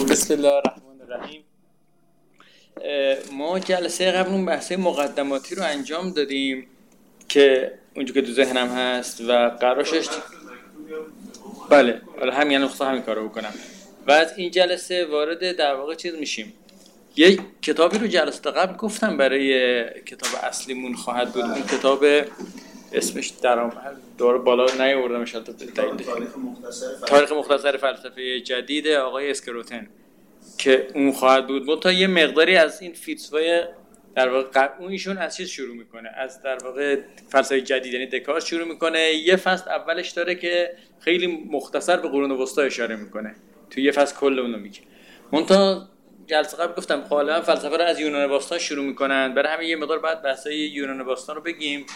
بسم الله الرحمن الرحیم. ما جلسه قبل اون بحث مقدماتی رو انجام دادیم که اونجا که تو ذهنم هست و قرارش بله همین نقطه همین کارو بکنم و از این جلسه وارد در واقع چیز میشیم. یک کتابی رو جلسه قبل گفتم برای کتاب اصلیمون خواهد بود. اون کتاب اسمش دور بالا نیاوردم ان شاء الله. تاریخ مختصر فلسفه جدید آقای اسکروتن که اون خواهد بود. منتها یه مقداری از این فیلسوفای در واقع اون ایشون از چیز شروع میکنه، از در واقع فلسفه جدید یعنی دکارت شروع میکنه. یه فصل اولش داره که خیلی مختصر به قرون وسطا اشاره میکنه، تو یه فصل کل اونو میگه. منتها جلسه قبل گفتم غالبا فلسفه رو از یونان باستان شروع میکنن، برای همین یه مقدار بعد بحثای یونان باستان رو بگیم.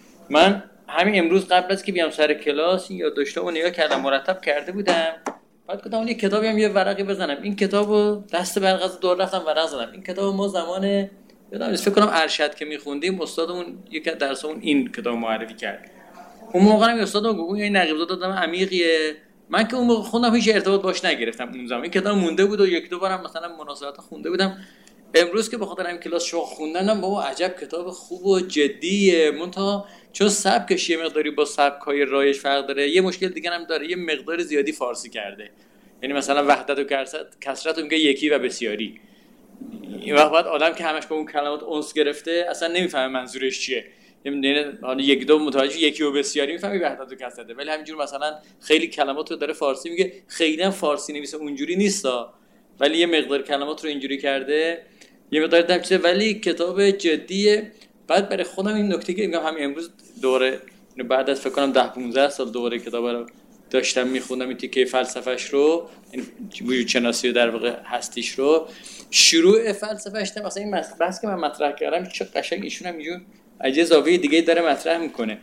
من همین امروز قبل از که بیام سر کلاس این یادداشتامو نگاه کردم، مرتب کرده بودم. بعد گفتم یه کتابی هم یه ورقی بزنم. این کتابو دست برقص دور رفتم ورق زدم. این کتابو ما زمان یادم فکر کنم ارشد که میخوندیم استادمون یک درسمون این کتاب معرفی کرد. اون موقع هم استادم گفت این نقیب زاده دادم عمیقیه. من که اون موقع خوندم هیچ ارتباط باش نگرفتم. اون زمان این کتاب مونده بود و یک دو بارم مثلا مناسبت خونده بودم. امروز که بخاطر این کلاس شو خوندنم بابا عجب کتاب خوب و جدیه. منتها چون سبکش یه مقداری با سبک‌های رایج فرق داره، یه مشکل دیگه هم داره، یه مقدار زیادی فارسی کرده. یعنی مثلا وحدت و کثرت میگه یکی و بسیاری. این وقت بعد آدم که همش با اون کلمات انس گرفته اصلا نمیفهمه منظورش چیه. یعنی حالا یک دو متوجه یکی و بسیاری میفهمی وحدت و کثرته، ولی همینجور مثلا خیلی کلمات رو داره فارسی میگه. خیلی هم فارسی نویسه اونجوری نیستا، ولی یه مقدار کلمات رو اینجوری کرده، یه مقدار دمچه، ولی کتاب جدیه. بعد برای خودم این نکته که میگم همین امروز دوره بعد از فکر کنم 10-15 سال دوره کتاب رو داشتم میخوندم، این تیکه فلسفه‌اش رو، این وجود شناسی و در واقع هستیش رو، شروع فلسفه‌اش تا مثلا این بحث که من مطرح کردم چه قشنگ ایشون هم اینجور از زاویه دیگه داره مطرح میکنه.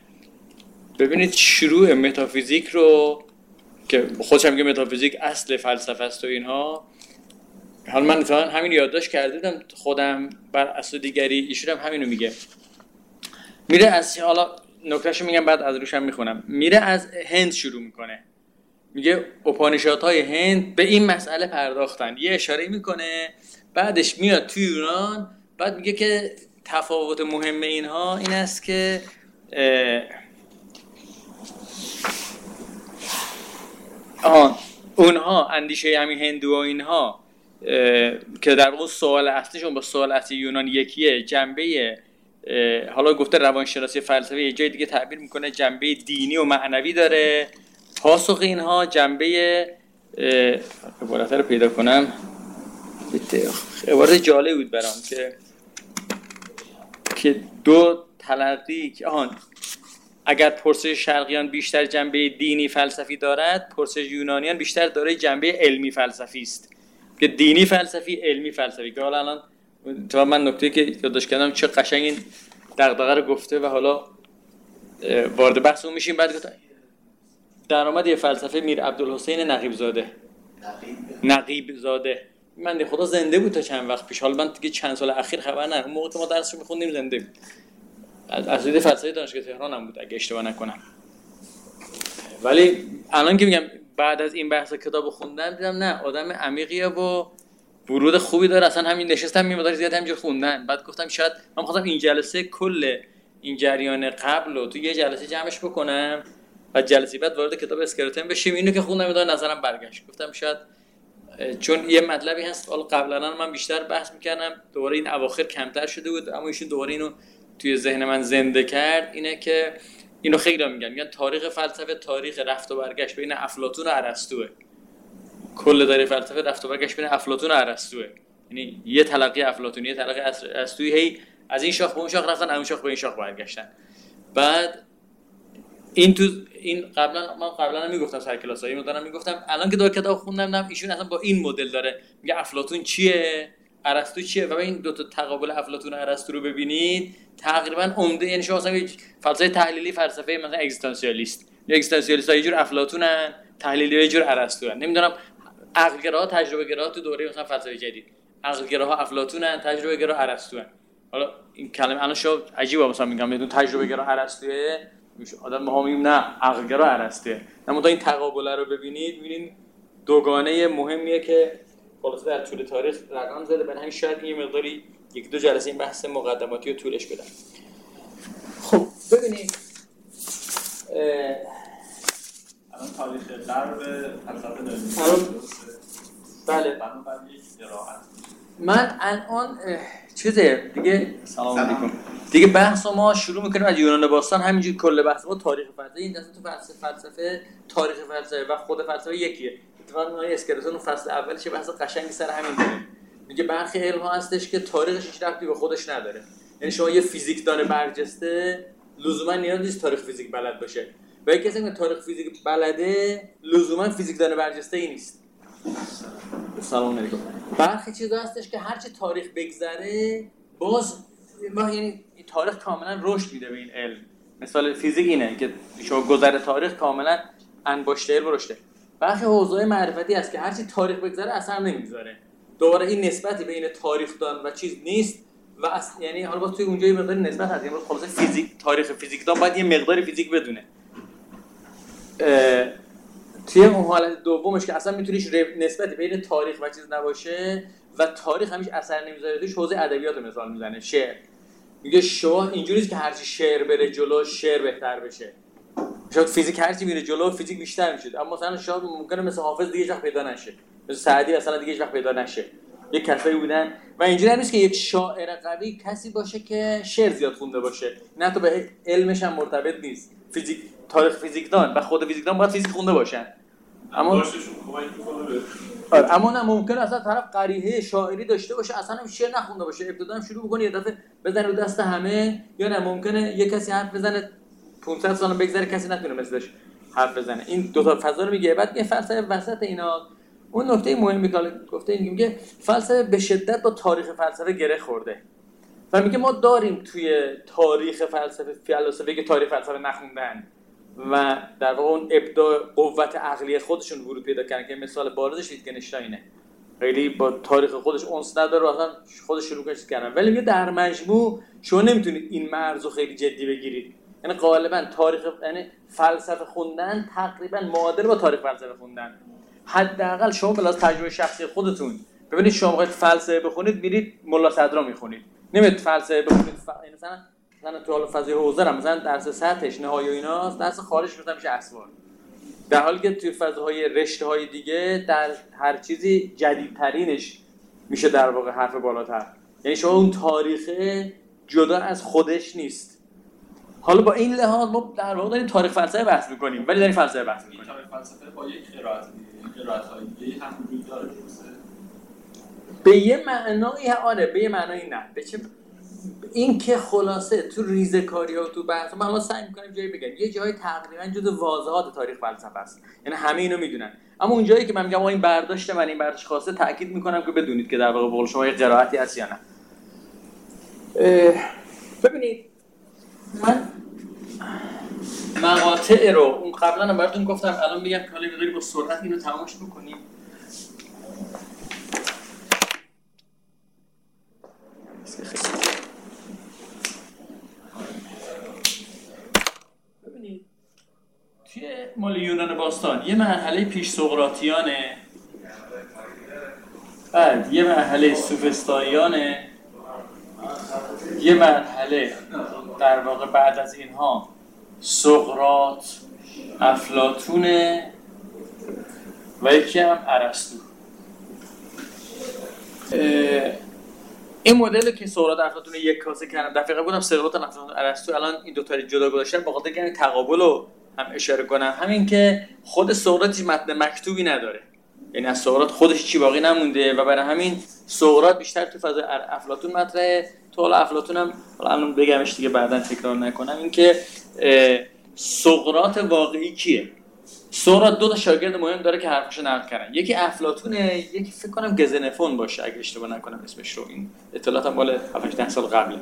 ببینید شروع متافیزیک رو که خودش هم میگه متافیزیک اصل فلسفه است و اینها. حالا من مثلا همین یادداشت کرده بودم خودم بر اساس دیگری، ایشون هم همینو میگه. میره از حالا نکتهشو میگم بعد از روشم میخونم. میره از هند شروع میکنه، میگه اپانیشادهای هند به این مسئله پرداختن، یه اشاره میکنه. بعدش میاد توی یونان، بعد میگه که تفاوت مهم اینها این است که اونها اندیشه همین هندو و اینها که در واقع سوال اصلیشون با سوال اصلی یونان یکیه، جنبه حالا گفته روانشناسی فلسفه، یه جای دیگه تعبیر میکنه جنبه دینی و معنوی داره. پاسخ اینها جنبه عبارت رو پیدا کنم، عبارت جالب بود برام که دو تلقی که اگر پرسش شرقیان بیشتر جنبه دینی فلسفی دارد، پرسش یونانیان بیشتر داره جنبه علمی فلسفی است. که دینی فلسفی، علمی فلسفی. که حالا الان تو من نکته که یادداشت کردم چه قشنگ این دغدغه رو گفته و حالا وارد بحث اون میشیم. بعد گفتم درآمد یه فلسفه میر عبدالحسین نقیب زاده من خدا زنده بود تا چند وقت پیش. حالا من دیگه چند سال اخیر خبر ندارم، اون موقع که ما درسش می‌خوندیم زنده بود. از اساتید فلسفه دانشگاه تهران هم بود اگه اشتباه نکنم. ولی الان که میگم بعد از این بحث کتابو خوندم دیدم نه، آدم عمیقیه و ورود خوبی داره. اصلا همین نشستم میمدار زیاد همینجور خوندن. بعد گفتم شاید من خواستم این جلسه کل این جریان قبل رو تو یه جلسه جمعش بکنم و جلسه بعد وارد کتاب اسکروتن بشیم. اینو که خوندم میداد نظرم برگشت. گفتم شاید چون یه مطلبی هست حالا قبلا من بیشتر بحث میکردم، دوباره این اواخر کمتر شده بود، اما ایشون دوباره اینو توی ذهن من زنده کرد. اینه که اینو خیلی میگن تاریخ فلسفه تاریخ رفت و برگشت بین افلاطون و ارسطوئه. کل داره فلسفه رفت و برگشت بین افلاطون و ارسطوئه. یعنی یه تلقی افلاطونی، یه تلقی ارسطویی، هی از این شاخ به اون شاخ رفتن، اون شاخ به این شاخ برگشتن. بعد این قبلا هم میگفتم سر کلاسایی میدونم، میگفتم الان که دور کتاب خوندم نم ایشون اصلا با این مدل داره میگه افلاطون چیه، ارسطو چیه، و این دو تا تقابل افلاطون و ارسطو رو ببینید تقریبا عمده. یعنی شما مثلا فلسفه تحلیلی فلسفه مثلا اگزیستانسیالیست ها یه جور افلاطونن، تحلیلی ها یه جور ارسطوئن. نمیدونم عقلگراها تجربه گراها تو دوره مثلا فلسفه جدید عقلگراها افلاطونن، تجربه گرا ارسطوئن. حالا این کلمه الان شو عجیبه مثلا میگم بدون تجربه گرا ارسطوئه میشه آدم ما میگیم نه عقلگرا ارسطوئه. اما تا این تقابل رو ببینید میبینید دوگانه مهمیه که خلاص در طول تاریخ رقم زده، برای همین شاید یه مقداری یک دو جلسه این بحث مقدماتی رو طولش بدم. خب ببینید الان تاریخ غرب فلسفه داریم. بله. بنابراین یک قرائت. من الان چیزه دیگه سلام علیکم. دیگه بحث ما شروع میکنیم از یونان باستان، همینجوری کل بحث ما تاریخ فلسفه، این دسته تو فلسفه تاریخ فلسفه و خود فلسفه یکیه. اتفاقا نوعی اسکلتون فصل اولش بحث قشنگی سر همین داره. میگه برخی علم ها هستش که تاریخش هیچ ربطی به خودش نداره. یعنی شما یه فیزیکدان برجسته لزوما نیاز نیست تاریخ فیزیک بلد باشه. و یک کسی که تاریخ فیزیک بلده لزوما فیزیکدان برجسته ای نیست. سلام علیکم. برخی چیزا هستش که هرچی تاریخ بگذره باز یعنی تاریخ کاملا رشد میده به این علم. مثال فیزیک اینه که شما گذر تاریخ کاملا انباشته علم رشده. برخی حوزه‌های معرفتی هست که هرچی تاریخ بگذره اثر نمیذاره. دوباره این نسبتی بین تاریخ دان و چیز نیست و یعنی حالا باز توی اونجا یه مقدار نسبت هست. یعنی خلاص فیزیک تاریخ فیزیک دان باید یه مقدار فیزیک بدونه. توی اون حالت دومش که اصلا میتونیش نسبتی بین تاریخ و چیز نباشه و تاریخ همیشه اثر نمیذاره، توش حوزه ادبیات رو مثال میزنه. شعر میگه شما اینجوریه که هرچی شعر بره جلو شعر بهتر بشه. شاید فیزیک هرچی میره جلو فیزیک بیشتر میشه، اما مثلا شاید ممکنه مثل حافظ دیگه وقت پیدا نشه، مثل سعدی مثلا دیگه وقت پیدا نشه. یک کسایی بودن و اینجوری نیست که یک شاعر قوی کسی باشه که شعر زیاد خونده باشه، نه تو به علمش هم مرتبط نیست. فیزیک تاریخ فیزیکدان و خود فیزیکدان باید فیزیک خونده باشن، اما نه ممکنه اصلا طرف قریحه شاعری داشته باشه اصلا هم شعر نخونده باشه، ابتدا هم شروع بکنه یه دفعه بزنه رو دست همه، یا نه ممکنه یه کسی حرف بزنه 500 سال بگذره کسی نتونه مثلش حرف بزنه. این دو تا فضا رو میگه. بعد میگه فلسفه وسط اینا اون نکته مهمی که گفته این میگه فلسفه به شدت با تاریخ فلسفه گره خورده و میگه ما داریم توی تاریخ فلسفه که تاریخ فلسفه نخوندن و در واقع اون ابداع قوت عقلی خودشون ورود پیدا کردن که مثال بارزش ویتگنشتاینه، خیلی با تاریخ خودش انس نداره و اصلا خودش شروع کردن. ولی میگه در مجموع شما نمیتونید این مرز رو خیلی جدی بگیرید. یعنی غالبا تاریخ یعنی فلسفه خوندن تقریبا معادل با تاریخ فلسفه خوندن. حداقل شما بلاز تجربه شخصی خودتون ببینید شما وقتی فلسفه بخونید میرید ملا صدرا میخونید، نمیاد فلسفه بخونید مثلا تو حال فضای حوزه هم مثلا درس سطحش نهایی و ایناست، درس خارج میشه اسوار، در حالی که توی فضاهای رشته‌های دیگه در هر چیزی جدیدترینش میشه در واقع حرف بالاتر. یعنی شما اون تاریخ جدا از خودش نیست. حالا با این لحاظ ما در واقع داریم تاریخ فلسفه بحث می‌کنیم ولی داریم فلسفه بحث می‌کنیم. تاریخ فلسفه با یک قرائت‌های دیگه هم وجود داره درسته؟ به یه معنایی آره، به یه معنایی نه. به چه این که خلاصه تو ریزه‌کاری‌ها و تو بحث ما سعی می‌کنیم جایی بگم یه جایی تقریباً جزء واضحات تاریخ فلسفه است، یعنی همه اینو میدونن، اما اون جایی که من میگم این برداشت من این برداشت خاصه تاکید می‌کنم که بدونید که در واقع بقول شما یه قرائتی هست یا نه. ببینید من مقاطع رو اون قبلا هم براتون گفتم، الان میگم که حالا بذارید با سرعت اینو تمامش بکنیم. ببینید توی مال یونان باستان یه مرحله پیش سقراطیانه، بعد یه مرحله سوفسطائیانه، یه مرحله در واقع بعد از اینها سقراط، افلاطونه و یکی هم ارسطو. این مدل که سقراط افلاطون یک کاسه کردم دقیقاً بودم سقراط افلاطون ارسطو، الان این دو تا جدا گذاشتن با خاطر اینکه تقابل رو هم اشاره کنم، همین که خود سقراط متن مکتوبی نداره، یعنی از سقراط خودش چی باقی نمونده و برای همین سقراط بیشتر تو فضای افلاطون مطرحه. تو حالا افلاطون هم الان بگمش دیگه بعداً تکرار نکنم، این که سقراط واقعی کیه. سقراط دو تا شاگرد مهم داره که حرفشو نقل کردن، یکی افلاطونه، یکی فکر کنم گزنفون باشه اگه اشتباه نکنم اسمش رو، این اطلاعاتم مال 7-8 سال قبل.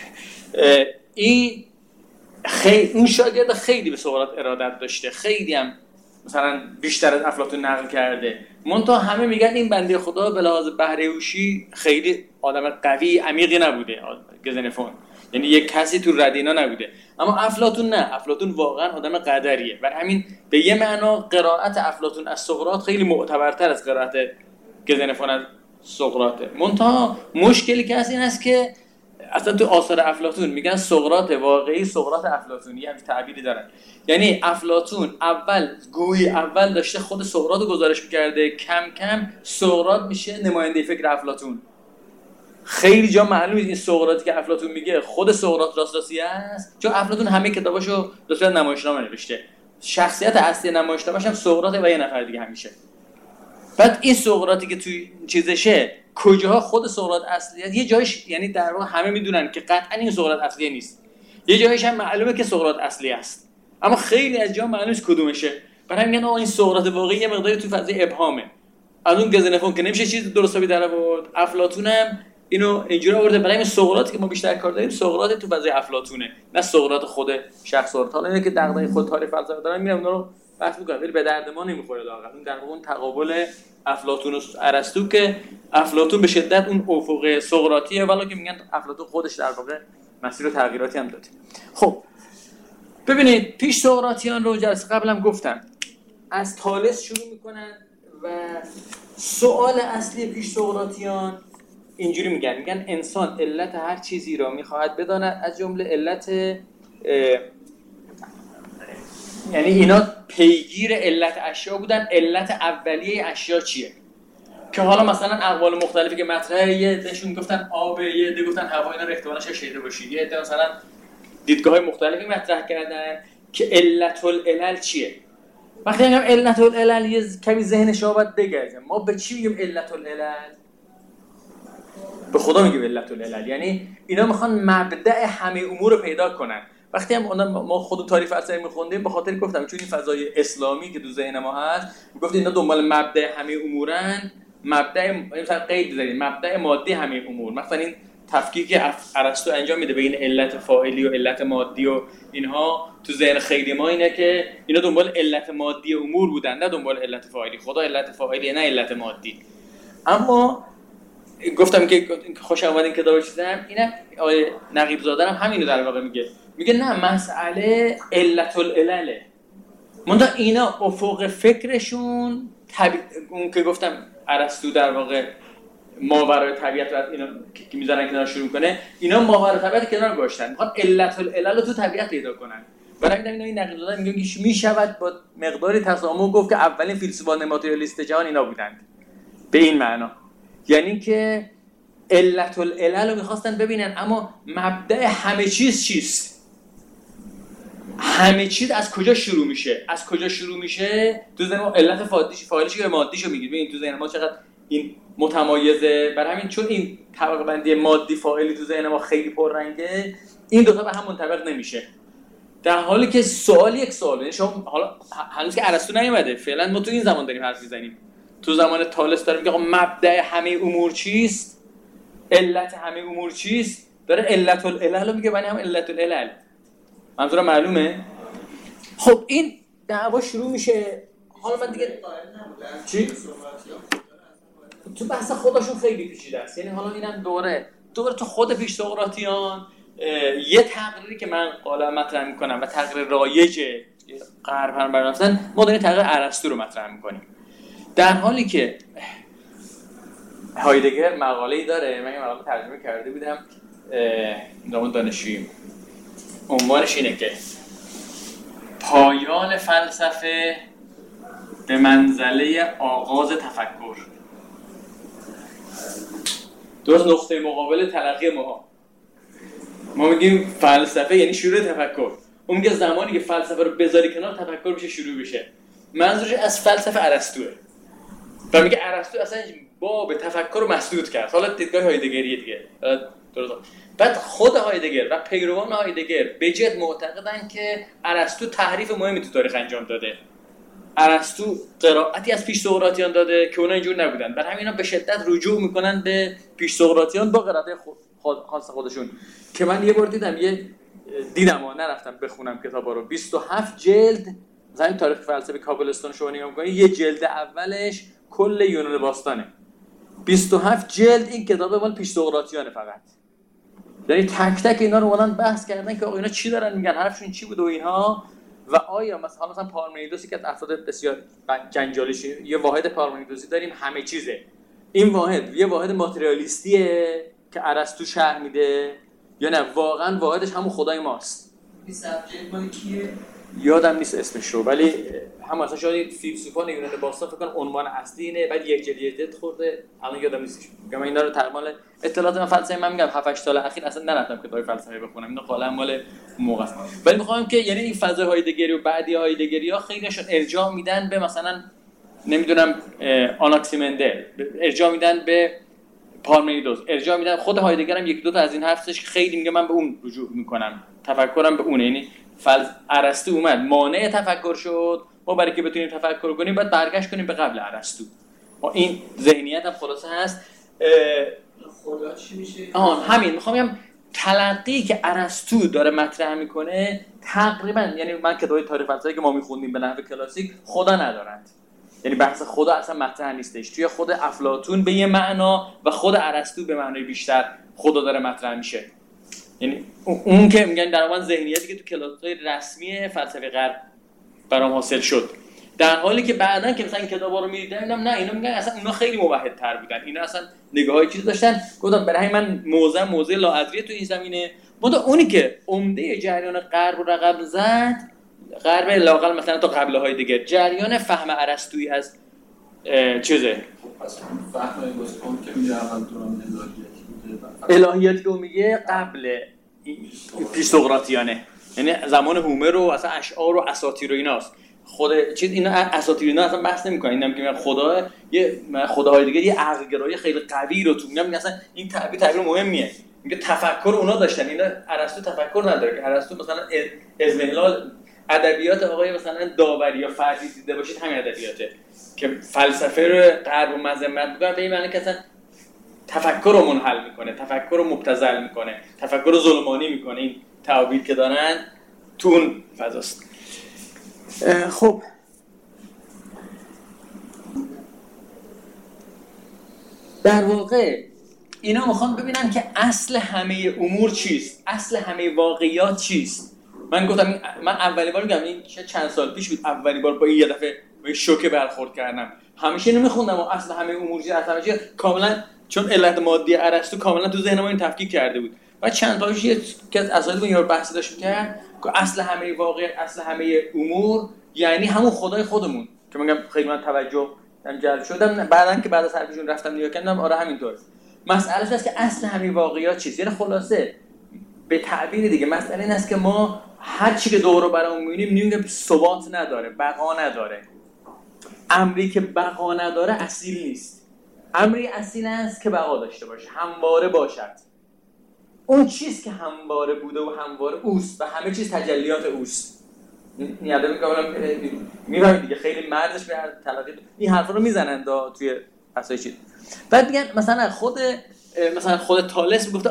این اون شاگرد خیلی به سقراط ارادت داشته، خیلی هم مثلا بیشتر از افلاطون نقل کرده، منتها همه میگن این بنده خدا به لحاظ بهره هوشی خیلی آدم قوی عمیقی نبوده گزنفون، یعنی یک کسی تو ردینا نبوده. اما افلاطون نه، افلاطون واقعا آدم قدریه، برای همین به یه معنا قرائت افلاطون از سقراط خیلی معتبرتر از قرائت گزنفون از سقراطه. منتها مشکلی که هست این است که اصلا تو آثار افلاطون میگن سقراط واقعی، سقراط افلاطونی، همین تعبیری دارن. یعنی افلاطون اول داشته خود سقراط رو گزارش میکرده، کم کم سقراط میشه نماینده فکر افلاطون. خیلی جا معلومه این سقراطی که افلاطون میگه خود سقراط راستی است، چون افلاطون همه کتاباشو به صورت نمایشنامه نوشته. شخصیت اصلی نمایشنامه‌ش هم سقراط و یه نفر دیگه همیشه. بعد این سقراطی که توی چیزشه کجاها خود سقراط اصلیه، یه جایش یعنی در واقع همه میدونن که قطعا این سقراط اصلی نیست، یه جایش هم معلومه که سقراط اصلی است، اما خیلی از جا معلومه کدومشه. برای همین میگن این سقراط واقعی یه مقداری تو فضای ابهامه. از اون گزنفون که نمیشه چیز درستابی در آورد، افلاطون هم اینو اینجوری آورده. برای همین سقراطی که ما بیشتر کار داریم سقراط تو فضای افلاطونه، نه سقراط خود شخص سقراط. حالا اینه که دغدغه خود تاریخ فلسفه دارن میرم اونا رو بحث می‌کنم، ولی به درد ما نمیخوره لااقل. اون در اون تقابل افلاطون و ارسطو که افلاطون به شدت اون افق سقراطیه، ولی که میگن افلاطون خودش در واقع مسیر تغییراتی هم داده. خب ببینید پیش سقراطیان رو جلسه قبلم گفتم از تالس شروع میکنن و سوال اصلی پیش سقراطیان اینجوری میگن انسان علت هر چیزی را میخواهد بداند، از جمله علت یعنی اینا پیگیر علت اشیا بودن. علت اولیه اشیا چیه؟ که حالا مثلا اقوال مختلفی که مطرحه، یه عدهشون گفتن آب، یه عده گفتن هوا، اینا رو احتمالش شیده باشید، یه عده مثلا دیدگاه‌های مختلفی مطرح کردن که علت العلل چیه. وقتی میگم علت العلل یه کمی ذهن شما باید بگردیم، ما به چی میگیم علت العلل؟ به خدا میگیم علت العلل، یعنی اینا میخوان مبدأ همه امور رو پیدا کنن. وقتی هم ما خود تاریخ فلسفه میخوندیم به خاطر گفتم چون این فضای اسلامی که تو ذهن ما هست، میگفت اینا دنبال مبدأ همه امورن، مبدأ مثلا قید داریم مبدأ مادی همه امور. مثلا این تفکیکی که ارسطو انجام میده بین علت فاعلی و علت مادی و اینها، تو ذهن خیلی ما اینه که اینا دنبال علت مادی امور بودن، نه دنبال علت فاعلی. خدا علت فاعلی نه علت مادی. اما گفتم که خوش آمدین کتاب چیدم، اینا آقای نقیب زاده هم همینو در واقع میگه نه مسئله علت العلله. منتها اینا افق فکرشون اون که گفتم ارسطو در واقع ماورای طبیعت رو اینا که میذارن کنار شروع کنه، اینا ماورای طبیعت کنار گذاشتن، میخوان علت العلل رو تو طبیعت پیدا کنن. برای همین این نقیب زاده میگه که میشود با مقداری تسامح گفت که اولین فیلسوفان ماتریالیست جهان اینا بودند. به این معنا یعنی که علت العلل رو میخواستن ببینن، اما مبدأ همه چیز چیست؟ همه چیز از کجا شروع میشه؟ از کجا شروع میشه؟ تو ذهن ما علت فاعلیش یا مادیشو میگید. ببین تو ذهن ما چقدر این متمایزه. برای همین چون این طبقه بندی مادی فاعلی تو ذهن ما خیلی پررنگه، این دو تا به هم منطبق نمیشه. در حالی که سوال یک سوال، یعنی شما حالا هنوز که ارسطو نیومده، فعلا ما تو این زمان داریم حرف میزنیم. تو زمان تالس داریم میگه مبدأ همه امور چیست؟ علت همه امور چیست؟ داره علت العلل رو میگه، یعنی هم علت العلل. منظورم معلومه؟ خب این دعوا شروع میشه. حالا من دیگه چی؟ تو بحث خودشون خیلی پیچیده است. یعنی حالا اینم دوره تو خود پیش سقراطیان یه تقریری که من قالا مطرح میکنم و تقریر رایج غرب هم بررفتن، ما داریم تقریر ارسطو رو مطرح میکنیم. در حالی که هایدگر مقاله‌ای داره، من این مقاله ترجمه کرده بودم زمان دانشجویی، عنوانش اینه که پایان فلسفه به منزله آغاز تفکر. درست نقطه مقابل تلقی ما میگیم فلسفه یعنی شروع تفکر، اون میگه زمانی که فلسفه رو بذاری کنار تفکر میشه شروع بشه. منظورش از فلسفه ارسطوئه و میگه ارسطو اصلا باب تفکر رو مسدود کرد. حالا دیدگاه هایدگریه دیگه. درست. بعد خود هایدگر و پیروان هایدگر به جد معتقدن که ارسطو تحریف مهمی تو تاریخ انجام داده. ارسطو قرائتی از پیش سقراطیان داده که اونا اینجور نبودن. برای همین اینا به شدت رجوع میکنن به پیش سقراطیان با قرائت خاص خودشون که من یه بار دیدم و نرفتم بخونم کتابا رو. 27 جلد مثلا تاریخ فلسفه کابلستون شما نگاه می‌کنید، یه جلد اولش کل یونان باستانه. 27 جلد این کتاب مال پیش سقراطیانه فقط. یعنی تک تک اینا رو اومدن بحث کردن که آقا اینا چی دارن میگن، حرفشون چی بود و اینها. و آیا مثلا پارمنیدوسی که از افراد بسیار جنجالیشه، یه واحد پارمنیدوسی داریم همه چیزه، این واحد یه واحد ماتریالیستیه که ارسطو شرح میده یا نه واقعا واحدش همون خدای ماست؟ این سبجکت مال کیه؟ یادم نیست اسمش رو، ولی هم مثلا شاید فیلسوفان یونان باستان فکر کنم عنوان اصلی اینه، بعد یک جلد خورده الان یادم نیستش. میگم اینا رو تقریبا اطلاعات من فلسفه من میگم 7 8 سال اخیر اصلا نرفتم کتاب فلسفه بخونم، اینا قالا مال موقع است. ولی میخوام که یعنی این فضای هایدگری و بعدی هایدگری‌ها خیلیشون ارجاع میدن به مثلا نمیدونم آناکسیمندل، ارجاع میدن به پارمنیدس، ارجاع میدن خود هایدگر هم یک دو تا از این حرفش که خیلی میگه من به اون رجوع میکنم، تفکرم به اونه. یعنی ارسطو اومد مانع تفکر شد، ما برای که بتونیم تفکر کنیم باید برگشت کنیم به قبل ارسطو. ما این ذهنیت هم خلاصه هست. خدا چی میشه؟ همین میخوام بگم تلقی که ارسطو داره مطرح میکنه تقریبا، یعنی من کتابای تاریخ فلسفه که ما میخوندیم به نحو کلاسیک خدا ندارند، یعنی بحث خدا اصلا مطرح نیستش. توی خود افلاطون به یه معنا و خود ارسطو به معنای بیشتر خدا داره مطرح میشه. یعنی اون که میگن در واقع ذهنیتی که تو کلاس‌های رسمی فلسفه غرب برام حاصل شد، در حالی که بعداً که مثلا این کتابا رو می‌دیدم نه اینا میگن اصلا اونا خیلی موحدتر بودن، اینا اصلا نگاهای چیز داشتن. گفتم برای من موضع لاادری تو این زمینه. اونی که عمده جریان غرب رو رقم زد، غرب لااقل مثلا تا قبل‌های دیگه، جریان فهم ارسطویی از چیزه فهم ایگوستون که میگه اول دوران الهیاتی رو میگه قبل پیثاغوراتیانه، یعنی زمان هومر و اصلا اشعار و اساطیر و ایناست. خود چیز اینا اساطیر اینا اصلا بحث نمی‌کنن، اینا میگن خدا یه خداهای دیگه یه عقل‌گرایی خیلی قوی رو تو میگن اصلا این تعبیر مهمیه. میگه تفکر اونا داشتن، اینا ارسطو تفکر نداره که ارسطو مثلا اضمحلال ادبیات آقای مثلا داوری یا فردی دیده باشید همین ادبیاته که فلسفه رو غرب و مذمت می‌کنه، به این معنی که اصلا تفکر رو منحل میکنه، تفکر رو مبتذل میکنه، تفکر رو ظلمانی میکنه. این تعابیر که دارن تو اون فضاست. خب در واقع اینا میخوان ببینن که اصل همه امور چیست، اصل همه واقعیات چیست. من گفتم من اولین بار میگم این چند سال پیش بود اولین بار با این یه دفعه با شوکه برخورد کردم. همیشه نمیخوندم اصل همه امور چیست، اصل همه چیز کاملا چون علت مادی ارسطو کاملا تو ذهن ما این تفکیک کرده بود. بعد چند تاش یه که از اساتید اون یارو بحث داشت می‌کرد که اصل همه واقعیت، اصل همه امور یعنی همون خدای خودمون، که میگم خیلی من توجه جلب شدم. بعدن که بعد از حرفشون رفتم نگاه کردم آره همینطوره. مسئلهش هست که اصل همه واقعیات چیست. یعنی خلاصه به تعبیر دیگه مسئله این است که ما هر چی که دور و برمون می‌بینیم می‌بینیم ثبات نداره، بقا نداره. امری که بقا نداره اصیل نیست. امری اصیل است که بقا داشته باشه، همواره باشد. اون چیز که همواره بوده و همواره اوست و همه چیز تجلیات اوست. یادم میگم دیگه خیلی مردش به تلقی این حرفا رو میزنن توی اسای چیز. بعد میگن مثلا خود تالس میگفته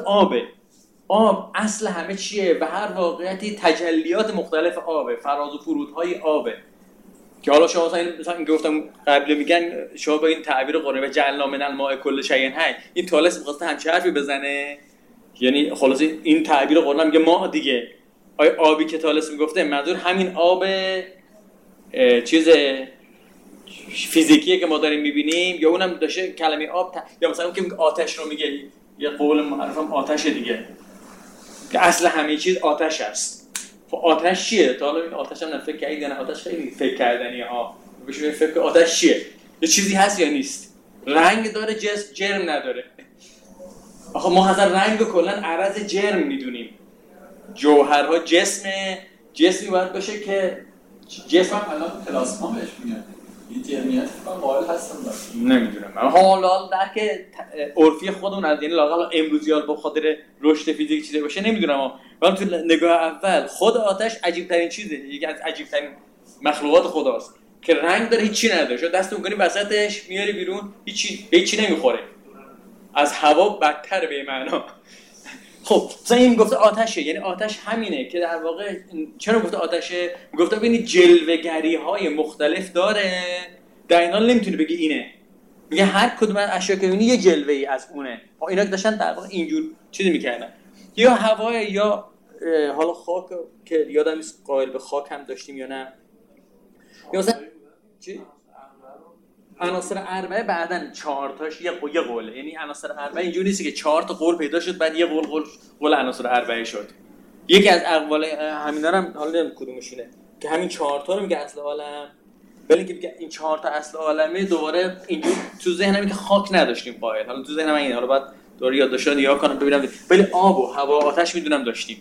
آب اصل همه چیه و هر واقعیتی تجلیات مختلف آبه، فراز و فرودهای آبه. که حالا شما مثلا این گفتم قبل میگن شما با این تعبیر قرآنی و جعلنا من الماء کل شیء حی، این تالس می‌خواسته همچین حرفی بزنه. یعنی خلاصه این تعبیر قرآن میگه ما دیگه آبی که تالس میگفته منظور همین آب چیز فیزیکیه که ما داریم میبینیم، یا اونم داشته کلمه آب یا مثلا اون که میگه آتش رو میگه، یه قول معروفم آتش دیگه که اصل همه چیز آتش است. خب آتش چیه؟ تا حالا این آتش هم فکر کردید نه؟ آتش خیلی فکر کردنیه ها. ببینید فکر آتش چیه؟ یه چیزی هست یا نیست؟ رنگ داره، جرم نداره. آخه ما حاضر رنگ رو کلا عرض جرم میدونیم. جوهرها جسمی باید باشه که جسم الان پلاسما بهش میگن. این جرمیت فقط قائل هستن نمیدونم. حالا درک عرفی خودمون از یعنی لااقل امروزیال با خاطر رشد فیزیک چیزی باشه نمیدونم، ولی تو نگاه اول خود آتش عجیب ترین چیزه، یکی از عجیب ترین مخلوقات خداست که رنگ داره، هیچی نداره. شما دستو می‌کنی وسطش میاری بیرون هیچی نمیخوره. از هوا بدتر به معنا. خب مثلا این گفته آتشه، یعنی آتش همینه که در واقع چرا گفته آتشه؟ گفته ببینید جلوه‌گری‌های مختلف داره، در این حال نمیتونه بگی اینه. میگه هر کدوم از اشیا که می‌بینی یه جلوه‌ای از اونه. اینا داشتن در واقع اینجور چیزی می‌کردن. یا هوا یا حالا خاک که یادم نیست قائل به خاک هم داشتیم یا نه. یا مثلا چی؟ عناصر اربعه بعدن 4 تاش یه قوله، یعنی عناصر اربعه اینجوری نیست که 4 تا قول پیدا شد بعد یه قول عناصر اربعه شد. یکی از اقوال همینا رو هم حالا نمیدونم کدومشونه که همین 4 تا رو میگه اصل عالم، ولی اینکه این 4 تا اصل عالمه دوباره اینجوری تو ذهنم که خاک نداشتیم قائل، حالا تو ذهنم اینه، حالا بعد دوباره یادداشت نگاه کنم ببینم، ولی آب و هوا و آتش میدونم داشتیم.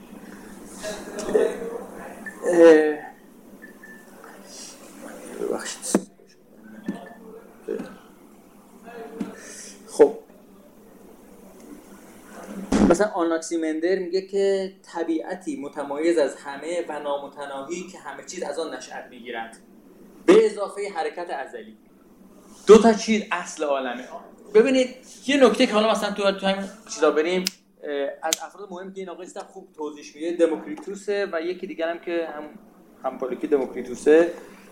خب مثلا آناکسیمندر میگه که طبیعتی متمایز از همه و نامتناهی که همه چیز از آن نشأت میگیرد به اضافه حرکت ازلی. 2 تا چیز اصل عالمه. ببینید یه نکته که حالا مثلا تو همین چیزا بریم، از افراد مهم که این آقا هستن خوب توضیح میده، دموکریتوسه و یکی دیگر هم که هم پولیکی دموکریتوسه.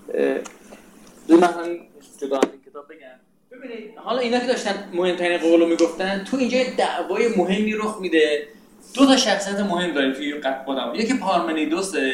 مثلا جدا از این کتاب بگم، ببینید حالا اینا که داشتن مهمترین قولو میگفتن، تو اینجا دعوای مهمی رخ میده. 2 تا شخصیت مهم داریم توی قدم، یکی پارمنیدوسه،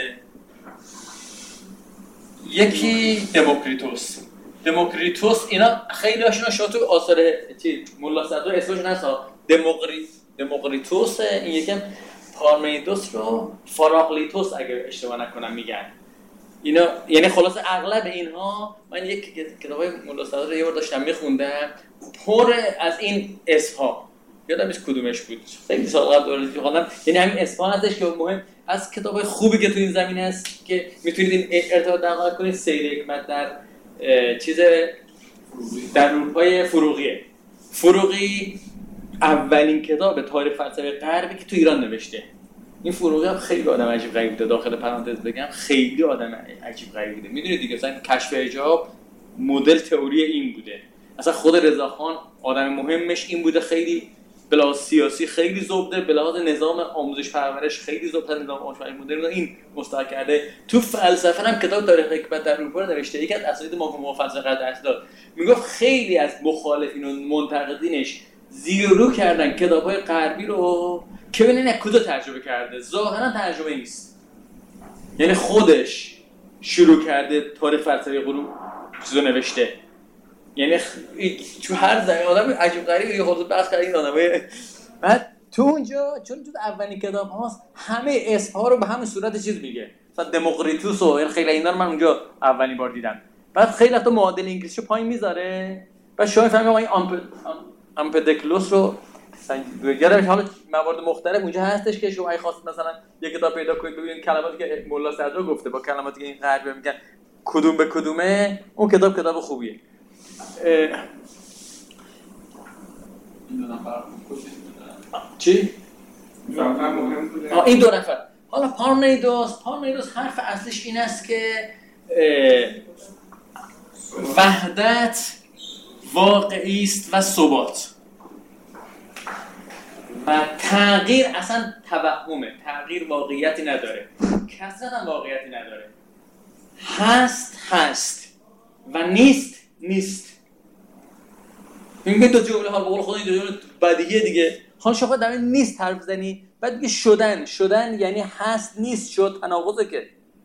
یکی دموکریتوس. اینا خیلی هاشون شما تو آثار ملا صدرا اسمشون هست، دموکریتوس، این یکم پارمنیدوس رو فاراقلیتوس اگر اشتباه نکنم میگن اینا، یعنی خلاص اغلب اینها، من یک کتابای ملا صدرا رو یه بار داشتم میخوندم پر از این اسم‌ها، یادم نیست کدومش بود، خیلی سال قبل دوره‌ای خوندم، یعنی همین اسم‌ها هستش که مهم از کتابای خوبی که تو این زمینه است که میتونید این ارتباط برقرار کنید. سید حکمت در در اروپای فروغی اولین کتاب تاریخ فلسفه غربی که تو ایران نوشته. این فروغی هم خیلی آدم عجیب غریب بوده، داخل پرانتز بگم خیلی آدم عجیب غریب بوده. میدونید دیگه مثلا کشف حجاب مدل تئوری این بوده، اصلا خود رضاخان آدم مهمش این بوده، خیلی بلاز سیاسی خیلی زبده، بلاز نظام آموزش پرورش خیلی زبده، نظام آموزش مدرن این مستقر کرده. تو فلسفه هم کتاب تاریخ حکمت در اروپا نوشته، یکی از اساتید ما فلسفه درس داد، میگفت خیلی از مخالفین و منتقدینش زیر و رو کردن کتاب‌های غربی رو که ببینن کجا ترجمه کرده، ظاهرا ترجمه نیست، یعنی خودش شروع کرده تاریخ فلسفه غرب چیزو نوشته، یعنی تو هر زمین آدم عجیب غریبی یه خودت بحث کردن این آدمای. بعد تو اونجا چون تو اولین کتاب هاست همه اسم‌ها رو به همین صورت چیز میگه، مثلا دموکریتوس و خیلی اینا رو من اونجا اولین بار دیدم. بعد خیلی وقتا معادل انگلیسیشو پایین میذاره، بعد شما میفهمید این امپدکلوس رو یادم حالا موارد مختلف اونجا هستش که شما اگه خواستید مثلا یه کتاب پیدا کنید ببینید کلماتی که ملا صدرا گفته با کلماتی که این غربی میگن کدوم به کدومه، اون کتاب خوبیه. این دو نفر چی؟ مهم بوده. این 2 نفر. حالا پارمنیدوس حرف اصلش این است که وحدت واقعی است و ثبات و تغییر اصلا توهمه، تغییر واقعیتی نداره، کثرت هم واقعیتی نداره، هست و نیست. این 2 جمله ها به قول خود این 2 جمله بدیهیه دیگه. حالا شما در این نیست حرف بزنی، بعد دیگه شدن یعنی هست نیست شد، تناقضه که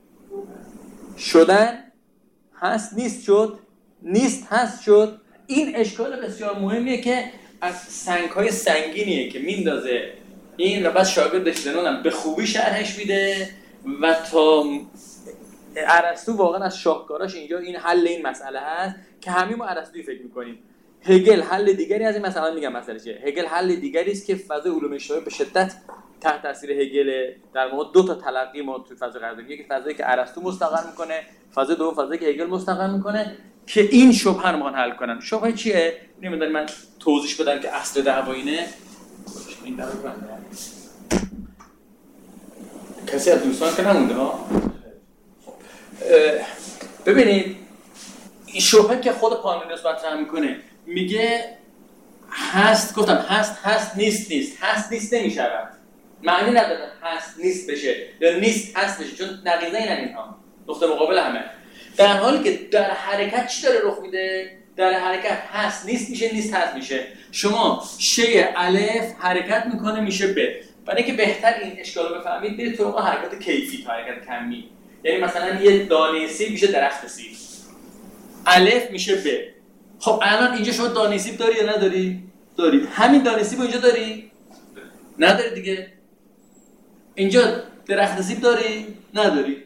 شدن هست نیست شد، نیست هست شد. این اشکال بسیار مهمیه که از سنگ‌های سنگینیه که میندازه این و بعد شاگردش زنونم به خوبی شرحش میده و تا ارسطو واقعا از شاهکاراش اینجا این حل این مسئله هست که همه ما ارسطویی فکر می‌کنیم. هگل حل دیگری از این مسئله میگم مسئله چیه؟ هگل حل دیگری است که فضای علوم اجتماعی به شدت تحت تاثیر هگل. در واقع 2 تا تلقی ما تو فضا قرار داریم، یکی فضایی که ارسطو مستقر میکنه، فضای دوم فضایی که هگل مستقر میکنه که این شبهه رو حل کنن. شبهه چیه؟ نمیدونم من توضیح بدم که اصل دعوا اینه. این دعوا کسی از دوستان که نمونده ها. ببینید این شبهه که خود پارمنیدوس مطرح میکنه، میگه گفتم هست نیست هست نیست نمیشود، معنی نداره هست نیست بشه یا نیست هست بشه، چون نقیضه این اینها نقطه مقابل همه. در حالی که در حرکت چی داره رخ میده؟ در حرکت هست نیست میشه، نیست هست میشه. شما شی الف حرکت میکنه میشه ب. برای اینکه بهتر این اشکال رو بفهمید برید تو حرکت کیفی تا حرکت کمی. یعنی مثلا یه دانه سیب میشه درخت سیب، الف میشه ب، خب الان اینجا شما دانه سیب داری یا نداری؟ داری. همین دانه سیب اینجا داری؟ نداری دیگه. اینجا درخت سیب داری؟ نداری.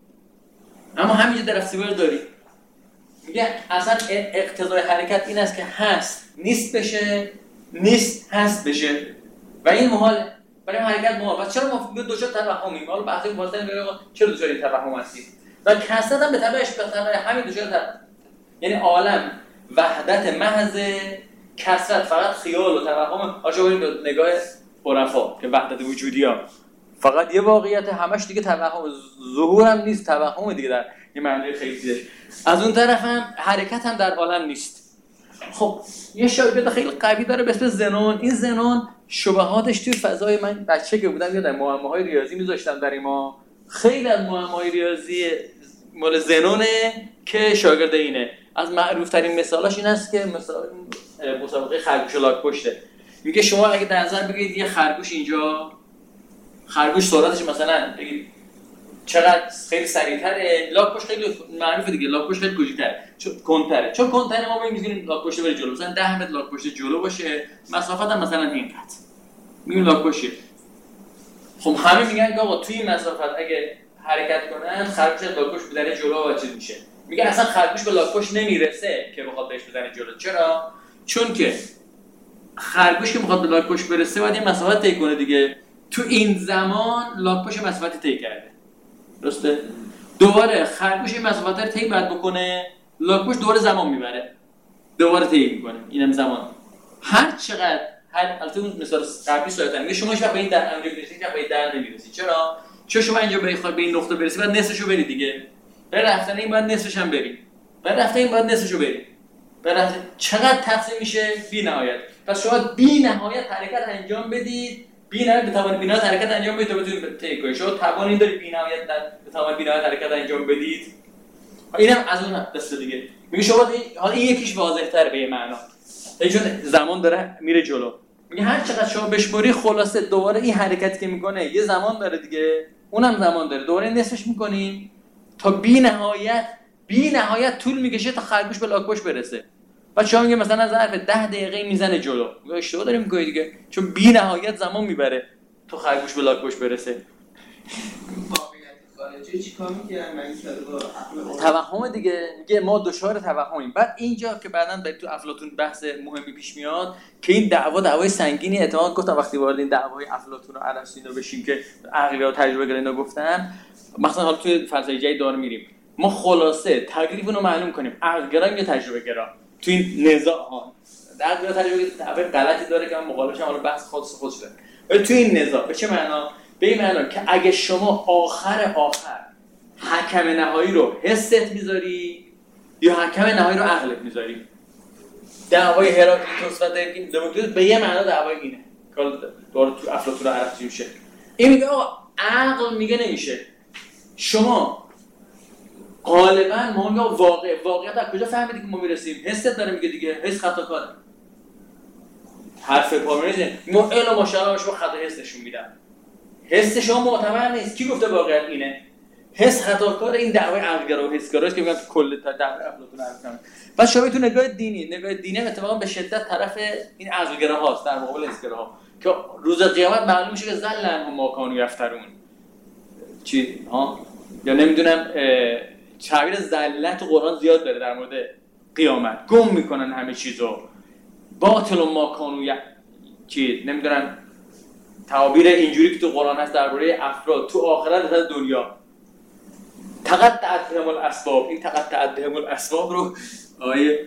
اما همینجا درخت سیب رو داری. میگه اصلا اقتضای حرکت این است که هست نیست بشه، نیست هست بشه و این محاله. برای حرکت محال. و چرا ما دچار توهمیم؟ حالا بحث مفصل میگه چرا دچار این توهم هستیم؟ و کثرت هم به تبعش به تبع همین دچار توهم. یعنی عالم وحدت محض، کثرت فقط خیال و توهم. آجا بریم به نگاه عرفا که وحدت وجودی‌ها فقط یه واقعیت، همش دیگه توهم، ظهور هم نیست، توهم دیگه در یه معنی خیلی دیگه. از اون طرف هم حرکت هم در عالم نیست. خب یه شاگرد خیلی قوی داره به اسم زنون. این زنون شبهاتش توی فضای، من بچه که بودم یادم معماهای ریاضی میذاشتم در ما، خیلی از معماهای ریاضی مال زنونه که شاگرد اینه. از معروف ترین مثالاش این است که مسابقه خرگوش و لاک پشته. میگه شما اگه در نظر بگیرید یه خرگوش اینجا، خرگوش سرعتش مثلا بگید چقدر خیلی سریعتره، لاک پشت خیلی معروفه دیگه، لاک پشت خیلی کوچیک‌تره، چون کنتره. چون کنتره ما میگیم لاک پشت بره جلو، مثلا 10 متر لاک پشت جلو باشه، مسافت هم مثلا اینقدر، میگیم لاک پشت. خب همه میگن که آقا توی این مسافت اگه حرکت کنن خرگوش لاک پشت بزنه جلو و چیز میشه. میگه اصلا خرگوش به لاک پشت نمیرسه که بخواد بهش بزنه جلو. چرا؟ چون که خرگوش که میخواد به لاک پشت برسه باید یه مسافت طی کنه دیگه. تو این زمان لاک پشت مسافت طی کرده. درسته؟ دوباره خرگوش این مسافت رو طی باید بکنه، لاک پشت دوباره زمان میبره. دوباره طی میکنه. اینم زمان. هر چقدر البته اون مثال قبلی صحبت میگه شما هیچ وقت به این در امر برسید، هیچ وقت به این در نمیرسید. چرا؟ چون شما اینجا بخوای به این نقطه برسی بعد نصفشو بری دیگه. برای رفتن این باید نصفش هم بری. برای رفتن این باید نصفشو بری. برای رفتن چقدر تقسیم میشه؟ بی‌نهایت. پس شما بی‌نهایت حرکت انجام بدید، بی‌نهایت بتوانید بی‌نهایت حرکت انجام بدید تا بتونید طی کنید. شما توان این دارید بی‌نهایت بتوانید بی‌نهایت حرکت انجام بدید. اینم از اون دسته دیگه. میگه شما حالا این یکیش واضح‌تره به معنا. چون زمان داره میره جلو. میگه هر چقدر شما بشموری خلاصه دوباره این حرکتی که میکنه یه زمان داره دیگه، اونم زمان داره، دوباره نصفش میکنیم تا بی‌نهایت طول میکشه تا خرگوش به لاک پشت برسه. بعد شما میگه مثلا ظرف 10 دقیقه میزنه جلو. میگه اشتباه داریم میکنی دیگه، چون بی‌نهایت زمان میبره تا خرگوش به لاک پشت برسه. خارجی چیکار می‌کردن من این توهم دیگه. میگه ما دچار توهمیم. بعد اینجا که بعداً تو افلاطون بحث مهمی پیش میاد که این دعوای سنگینی، اعتماد گفتم وقتی وارد این دعوای افلاطون و ارسطو اینا بشیم که عقلیا و تجربه گرا اینا گفتم، مثلا حالا توی فلسفه جدید داره میریم ما خلاصه تقریبا رو معلوم کنیم عقل گرا یا تجربه گرا تو این نزاع ها. عقل گرا تجربه غلطی داره که من مقابلش حالا بحث خودش داره. ولی تو این نزاع به چه معنا؟ به این معنا که اگه شما آخر حکم نهایی رو حست میذاری یا حکم نهایی رو عقلت میذاری. دعوای هراکلیتوس و دموکریتوس به یه معنا دعوای اینه که داره تو افلاطون و ارسطو میشه. این میگه آقا عقل میگه نمیشه. شما غالبا ما میگه واقعیت از کجا فهمیدی که ما میرسیم؟ حست داره میگه دیگه، حس خطا کاره. حرف پارمنیزه ما علم و ماشاءالله شما خطا حس نشون میدن. حس شما معتبر نیست. کی گفته واقعیت اینه؟ حس خطاکار. این دعوای عقلگرا و حسگراست که میگن کل دعوای افلاطون هستن. بعد شما تو نگاه دینی اتفاقا به شدت طرف این عقلگراهاست در مقابل حسگراها که روز قیامت معلوم میشه که زلن ما کانوا یفترون چی ها یا نمیدونم تعبیر ذلت قرآن زیاد داره در مورد قیامت. گم میکنن همه چیزو، باطل ما کانوا چی نمیدونم تعابیر اینجوری که تو قرآن هست درباره افراد تو آخرت از دنیا. تقطعت بهم الاسباب. این تقطعت بهم الاسباب رو آیه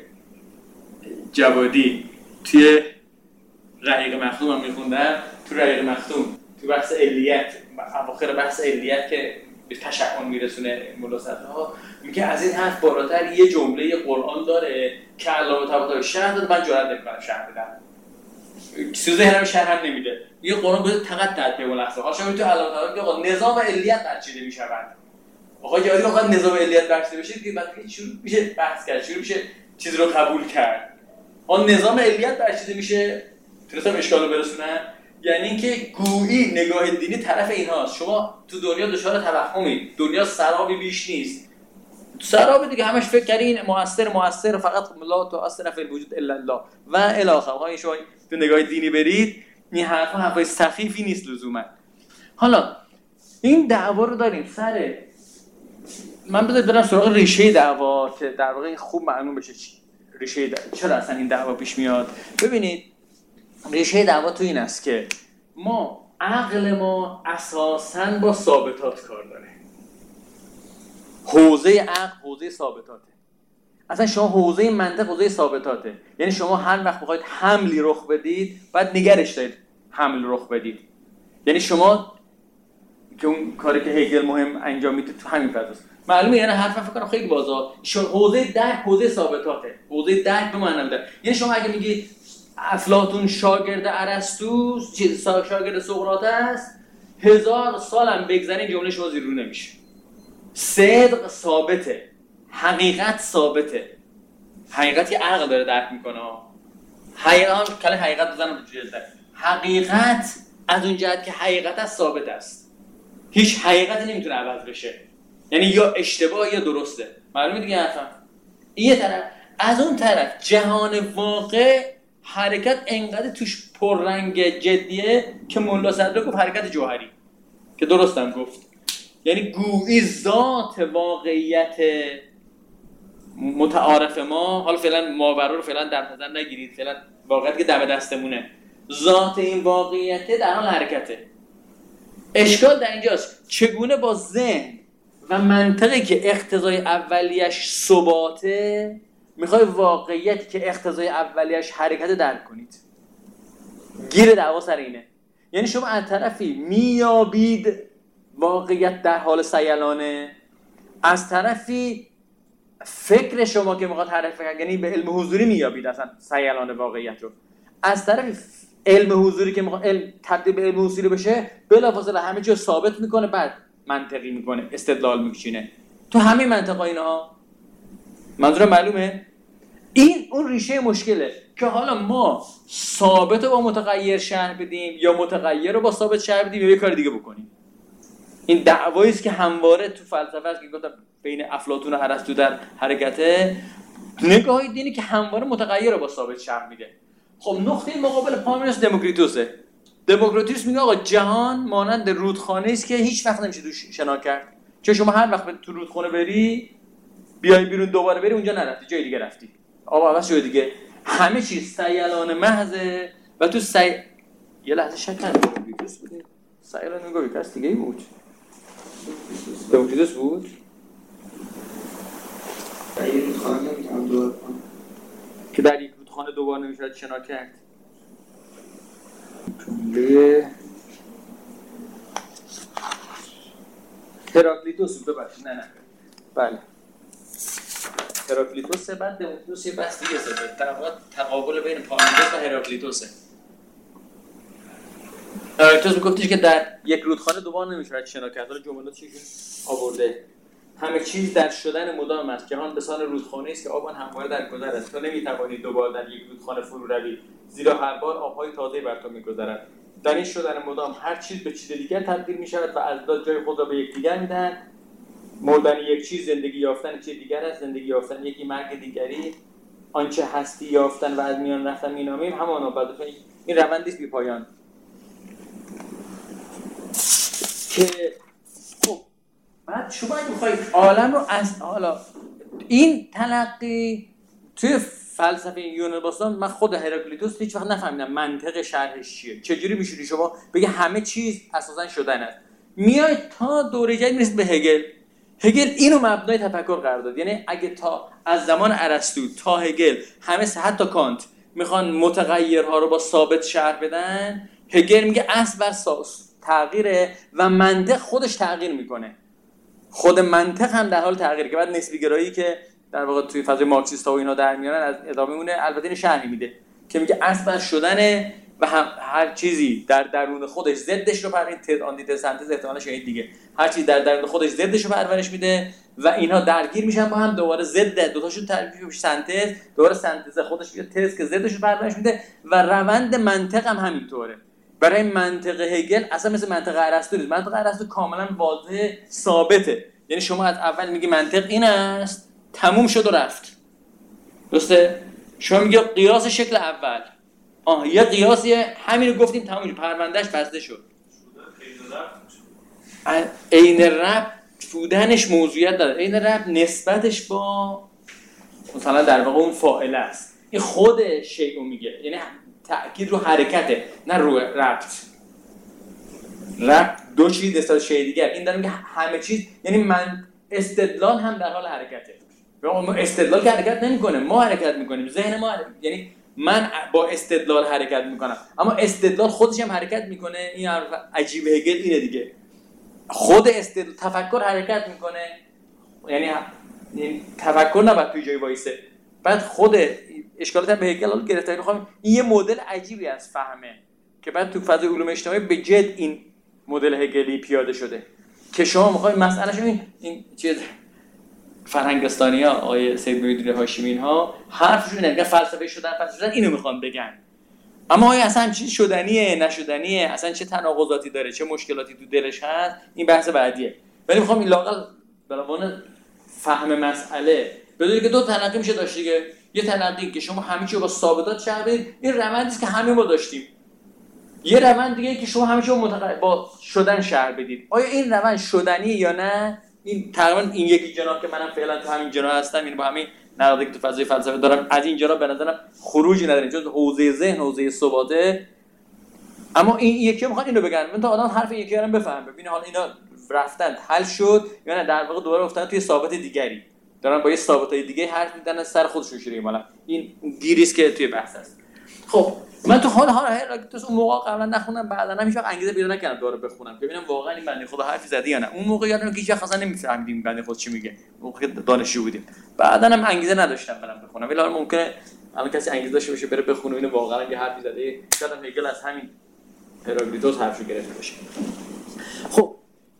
جوادی توی رحیق مختوم هم میخوندم. تو رحیق مختوم تو بحث علیت، اواخر بحث علیت که به تشعن میرسونه ملاصقها، میگه از این حرف بالاتر یه جمله قرآن داره که الله تعالی شرح داد، من جرئت نمیکنم شرح بدم، چیزی هم شرح هم نمیده. یه قرآن گفته تقطعت بهم الاسباب. حالا شما تو الله تعالی میگه آقا نظام علیت برچیده میشود. آقا جاری آقا نظام علیت برچیده بشه که بعد شروع میشه بحث کرد، شروع میشه چیز رو قبول کرد. آن نظام علیت برچیده میشه تونستم اشکالو برسونن. یعنی اینکه گویی نگاه دینی طرف اینهاست. شما تو دنیا دچار توهمید، دنیا سرابی بیش نیست، سراب دیگه همش فکر کردین مؤثر فقط لا تؤثر فی الوجود الا الله و الی آخر. ها شما تو نگاه دینی برید این حرفای سخیفی نیست لزوما. حالا این دعوا رو داریم سر من بذارید برم سراغ ریشه دعوا که در واقع خوب معلوم بشه ریشه چرا اصلا این دعوا پیش میاد. ببینید ریشه دعوا تو این است که عقل ما اساساً با ثابتات کار داره. حوزه عقل حوزه ثابتاته. اصلا شما حوزه منطق حوزه ثابتاته. یعنی شما هر وقت بخواید حملی رخ بدید باید نگرش دارید حمل رخ بدید. یعنی شما که اون کاری که هگل مهم انجام میده تو همین فضاست. معلومه یعنی حرفم فکر کنم خیلی بازا حوزه درک حوزه ثابتاته. حوزه درک به معنی داره. یعنی شما اگه میگی افلاطون شاگرد ارسطو شاگرد سقراط است 1000 سالم بگذره این جمله شما زیر رو نمیشه. صدق ثابته، حقیقت ثابته. حقیقتی عقل داره درک میکنه. حقیقت بزنم تو جلد. حقیقت از اون جهت که حقیقت است ثابت است. هیچ حقیقتی نمیتونه عوض بشه. یعنی یا اشتباه یا درسته. معلومه دیگه حرفم. این طرف از اون طرف جهان واقع حرکت انقدر توش پررنگ جدیه که ملا صدرا گفت حرکت جوهری که درستم گفت. یعنی گویی ذات واقعیت متعارف ما، حالا فعلا ماورا رو فعلا در نظر نگیرید، فعلا واقعیت که دم دستمونه، ذات این واقعیت در حال حرکته. اشکال در اینجاست چگونه با ذهن و منطقی که اقتضای اولیش ثباته میخوای واقعیتی که اقتضای اولیش حرکت درک کنید. گیر دعوا سر اینه. یعنی شما از طرفی میابید واقعیت در حال سیلانه، از طرفی فکر شما که میخواد حرکت کنه یعنی به علم حضوری میابید اصلا سیلان واقعیت رو، از طرفی علم حضوری که میخواد تبدیل به علم حضوری بشه بلافاصله همه چیو ثابت میکنه بعد منطقی میکنه استدلال میچینه. تو همین منطقه اینها منظورم معلومه؟ این اون ریشه مشکله که حالا ما ثابت رو با متغیر شرح بدیم یا متغیر رو با ثابت شرح بدیم یا یه کار دیگه بکنیم. این دعوایی است که همواره تو فلسفه است که گفتم بین افلاطون و ارسطو در حرکته. نگاه دینی که همواره متغیر رو با ثابت شرح میده. خب نقطه مقابل پارمنیوس دموکریتوسه. دموکریتوس میگه آقا جهان مانند رودخانه است که هیچ وقت نمیشه توش شنا کرد. چون شما هر وقت تو رودخانه بری بیای بیرون دوباره بری اونجا نرفتی جای دیگه رفتی. آقا عوض شده دیگه. همه چیز سیلان محضه و تو یه لحظه شک کردم دموکریتوس بود. سیلان میگه کس دیگه بود. دموکریتوس بود. در یک رودخانه نمیتونم دوباره کنم که در یک رودخانه دوباره نمیشه شنا کرد. جمله هراکلیتوس بود. ببخشید نه بله هراکلیتوس. بعد دموکریتوس یه بحث دیگه است. در واقع تقابل بین پارمنیدس و هراکلیتوسه. هراکلیتوس میگفتش که در یک رودخانه دوباره نمیشه شنا کرد. حالا جملاتش آورده. همه چیز در شدن مدام است. جهان به سان رودخانه است که آب آن همواره در گذر است. تو نمیتوانی دوباره در یک رودخانه فرو روی، زیرا هر بار آب‌های تازه‌ای بر تو می‌گذرد. در این شدن مدام هر چیز به چیز دیگر تبدیل می‌شود و اجزا جای خود را به یکدیگر می‌دهند. مردن یک چیز زندگی یافتن چیز دیگر است. زندگی یافتن یکی مرگ دیگری. آنچه هستی یافتن و از میان رفتن می‌نامیم همانا بعد این روندی است بی پایان. که بعد شما اگه می‌خواید عالم رو از حالا این تلقی توی فلسفه یونان باستان من خود هراکلیتوس هیچ وقت نفهمیدم منطق شرحش چیه. چجوری میشونی شما بگه همه چیز اساساً شدن است. میای تا دوره جدید میرسید به هگل. هگل اینو مبنای تفکر قرار داد. یعنی اگه تا از زمان ارسطو تا هگل همه حتی کانت میخوان متغیرها رو با ثابت شرح بدن، هگل میگه اصل بر تغییره و منطق خودش تغییر میکنه. خود منطق هم در حال تغییره که بعد نسبی گرایی که در واقع توی فضای مارکسیستا و اینا در میانن از ادامه اونه البته این شرحی میده که میگه اصل شدن و هر چیزی در درون خودش ضدش رو آنتی تز سنتز احتمالاً شاید دیگه هر چیزی در درون خودش ضدش رو پرورش میده و اینها درگیر میشن با هم دوباره ضد دو تاشون ترکیب میشه سنتز، دوباره سنتز خودش میاد تز که ضدش رو پرورش میده و روند منطق هم همینطوره. برای منطق هگل اصلا مثل منطق ارسطو نیست. منطق ارسطو کاملا واضحه ثابته. یعنی شما از اول میگی منطق این است، تموم شد و رفت. درسته؟ شما میگی قیاس شکل اول، یه قیاسیه، همین رو گفتیم تموم شد، پروندهش بسته شد. عین ربط بودنش موضوعیت داره. عین ربط نسبتش با مثلا در واقع اون فاعل است. این خود شیء میگه، یعنی تأکید رو حرکته نه رو ربط. ربط دو چیز نسبت شیء دیگر. این داره میگه همه چیز، یعنی من استدلال هم در حال حرکته. ما استدلال که حرکت نمیکنه، ما حرکت میکنیم، ذهن ما یعنی من با استدلال حرکت میکنم، اما استدلال خودش هم حرکت میکنه. این عجیب هگل اینه دیگه، خود استدلال تفکر حرکت میکنه، یعنی تفکر نباید توی جای وایسه. بعد خود اشکالات هم به هگل گرفته. میخوام این یه مدل عجیبی از فهمه که بعد تو فضای علوم اجتماعی به جد این مدل هگلی پیاده شده که شما میخواید مسئلهشو این چیز فرهنگستانی‌ها آقای سید محیدالدین هاشمی ها حرفشون اینه که فلسفه شدن اینو میخوان بگن، اما آیا اصلا چی شدنیه نشدنیه، اصلا چه تناقضاتی داره، چه مشکلاتی تو دلش هست، این بحث بعدیه. ولی میخوام این لااقل به عنوان فهم مسئله بدونید که دو تلقی میشه داشت دیگه. یه تلقی که شما همه چی رو با ثابتات شرح بدید، این روندی است که همه ما داشتیم. یه روند دیگه که شما همه چی رو با شدن شرح بدید. آیا این روند شدنیه یا نه؟ این تقریبا این یکی جناح که منم فعلا تو همین جناح هستم، این با همین نقدی که تو فضای فلسفه دارم از این جناح به نظرم خروجی نداره، چون حوزه ذهن حوزه ثباته. اما این یکی میخواد اینو بگن، من تا آدم حرف یکی رو بفهم، ببینه حالا اینا رفتن حل شد یا نه در واقع دوباره افتادن توی ثابت دیگری، دارن با یه ثابتای دیگه حرف میزنن، سر خودشون شیره مالا. این گیریست که توی بحث هست. خب من تو حال اون موقع قبلا نخوندم، بعدا هیچ وقت انگیزه پیدا نکردم دوباره بخونم ببینم واقعا این بنده خدا حرفی زده یا نه. اون موقع یادم که هیچ وقت اصلا نمیفهمیدیم بنده خدا چی میگه، موقع دانشجو بودیم. بعدا هم انگیزه نداشتم برام بخونم، ولی الان ممکنه الان کسی انگیزه داشته باشه بره بخونه اینو واقعا یه حرفی زده، شاید هم هگل از همین هراکلیتوس حرفشو گرفته باشه. خب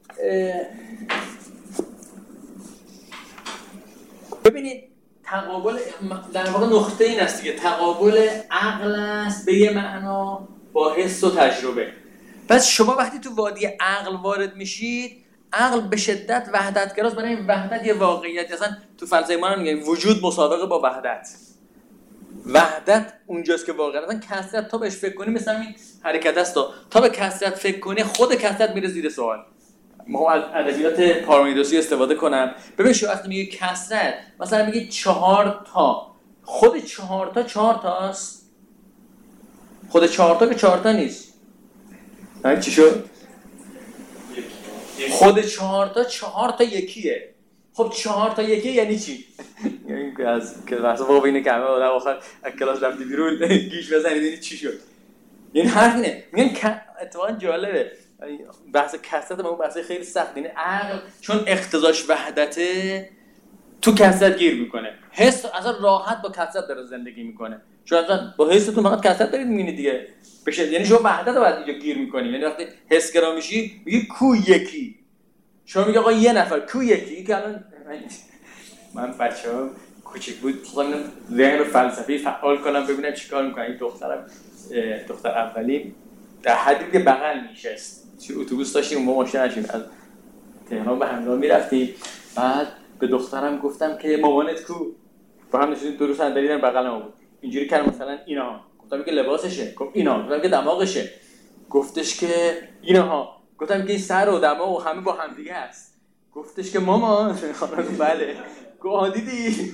ببینید تقابل در واقع نقطه این است دیگه، تقابل عقل است به یه معنا با حس و تجربه. پس شما وقتی تو وادی عقل وارد میشید، عقل به شدت وحدتگراست. برای این وحدت یه واقعیت، اصلا تو فلسفه ما میگن وجود مسابقه با وحدت. وحدت اونجاست که واقعا اصلا کثرت تا بهش فکر کنی مثلا این حرکت است، تا به کثرت فکر کنی خود کثرت میره زیر سوال. ما از ادبیات پارمنیدسی استفاده کنم. ببین شما وقتی میگی کثرت، مثلا میگی 4 تا، خود 4 تا 4 تاست؟ خود 4 تا که 4 تا نیست. همین چی شد؟ خود 4 تا 4 تا یکیه. خب 4 تا یکی یعنی چی؟ یعنی که از کلاس واقعا اینه که همه آدم آخر از کلاس رفتی بیرون گیش بزنید این چی شد؟ یعنی حرف اینه. میگن اتفاقا جالبه بحث کثرت، اون بحث خیلی سخت. یعنی عقل چون اقتضاش وحدته تو کثرت گیر میکنه. حس اصلا راحت با کثرت داره زندگی میکنه. چون اصلا با حستون فقط کثرت دارید میبینید دیگه. بشه یعنی شما وحدت رو بعد اینجا گیر میکنی. یعنی وقتی حس گرا میشی میگی کو یکی، شما میگی آقا یه نفر کو یکی. که الان من بچه‌ها کوچیک بود خودم ذهن فلسفی فعال کنم ببینم چیکار میکنه. این دختر اولی در حدی که بغل میشست، چه اتوبوس داشتیم اون موقع ماشین نشیم از تهران به همدان میرفتیم. بعد به دخترم گفتم که مامانت کو، با هم نشستیم دو روز صندلی در بغل ما بود. اینجوری کردم مثلا اینا، گفتم که لباسشه، گفت اینا، گفتم که دماغشه، گفتش که اینها، گفتم که سر و دماغ و همه با هم دیگه است. گفتش که مامان خانم بله. گفت دیدی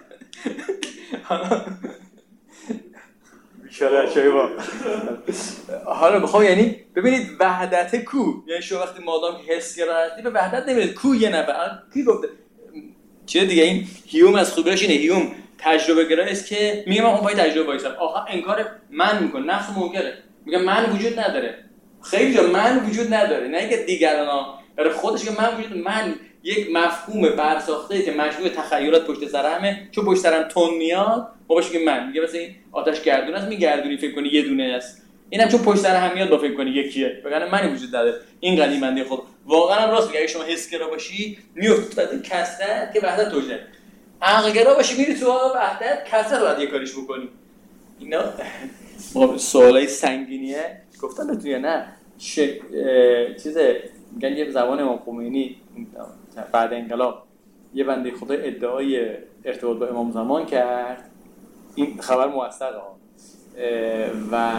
حالا بخوام یعنی ببینید وحدت کو، یعنی شما وقتی مادام حس گرفتی به وحدت نمیرید. کو یه نفر کی گفته چه دیگه؟ این هیوم از خوبیش اینه، هیوم تجربه گرایی است که میگه من اون پای تجربه وایسم. آخه انکار من میکنه، نفس منکره، میگه من وجود نداره. خیلی جا من وجود نداره، نه اینکه دیگرانا، برای خودش که من وجود، من یک مفهوم برساخته که مجموعه تخیلات پشت سر همه، چون پشت سرم تون میاد باباش که من میگه مثلا این آتش گردون است، میگردونی فکر کنی یه دونه است، اینم چون پشت سر هم میاد با فکر کنی یکیه، بگن من وجود نداره. این قدیمنده خود واقعا هم راست میگه. اگه شما حس گرا باشی میفتی تو کثرت که وحدت توجه، عقل گرا باشی میری تو وحدت، کثرت باید یه کاریش بکنی. اینا سوالای سنگینیه. گفتن بتونی نه چیزه میگن یه زبان امام خمینی بعد انقلاب یه بنده خدا ادعای ارتباط با امام زمان کرد، این خبر موثقه و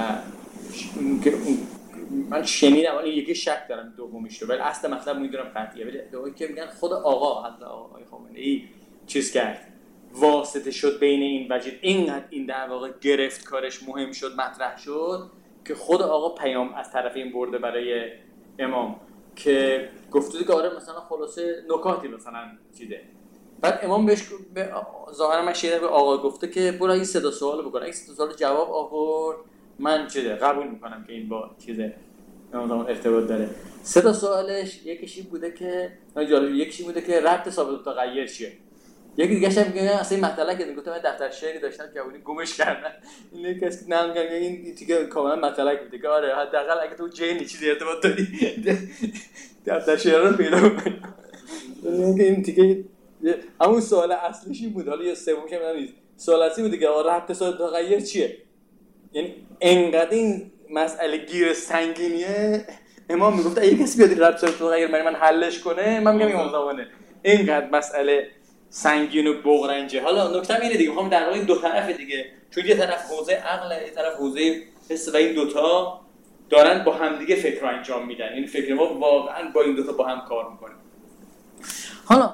من شنیدم، ولی یکی شک دارم دومیش رو، ولی اصل مطلب میدونم قطعیه، ولی ادعایی که میگن خود آقا حضرت آقای خامنه‌ای چیز کرد، واسطه شد بین این وجید، اینقدر این در واقع گرفت کارش مهم شد، مطرح شد که خود آقا پیام از طرف این برده برای امام که گفته که آره مثلا خلاصه نکاتی مثلا چیده. بعد امام بهش ظاهرا من شیده به آقا گفته که برو این 3 سوال بکن، این 3 سوال جواب آورد من چیده قبول میکنم که این با چیزه امام زمان ارتباط داره. 3 سوالش یکیش بوده که جالب، یکیش بوده که ربط ثابت متغیر چیه، یکی دیگه شب میگه اصلا این مطلب که گفتم من دفتر شعری داشتم جوونی گمش کردن، این کسی که نمیگه این دیگه کاملا مطلب بوده که آره حداقل اگه تو جنی چیزی ارتباط داری دفتر شعر رو پیدا کنی. این دیگه همون سوال اصلیش این بود، حالا یه سومش هم نیست، سوال اصلی بود دیگه ربط ثابت متغیر چیه، یعنی انقدر این مسئله گیر سنگینیه امام میگفت اگه کسی بیاد ربط ثابت متغیر من حلش کنه من میگم امام زمانه، اینقدر مسئله سنگین و بغرنجه. حالا نکته اینه دیگه، میخوام در واقع دو طرف دیگه، چون یه طرف حوزه عقل، یه طرف حوزه حس و این دوتا دارن با هم دیگه فکر رو انجام میدن، این فکر ما واقعا با این دوتا با هم کار میکنه. حالا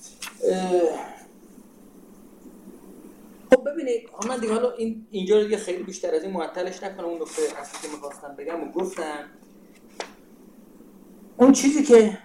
خب ببینید من دیگه حالا اینجا دیگه خیلی بیشتر از این معطلش نکنم، اون نکته اصلی که می‌خواستم بگم و گفتم. اون چیزی که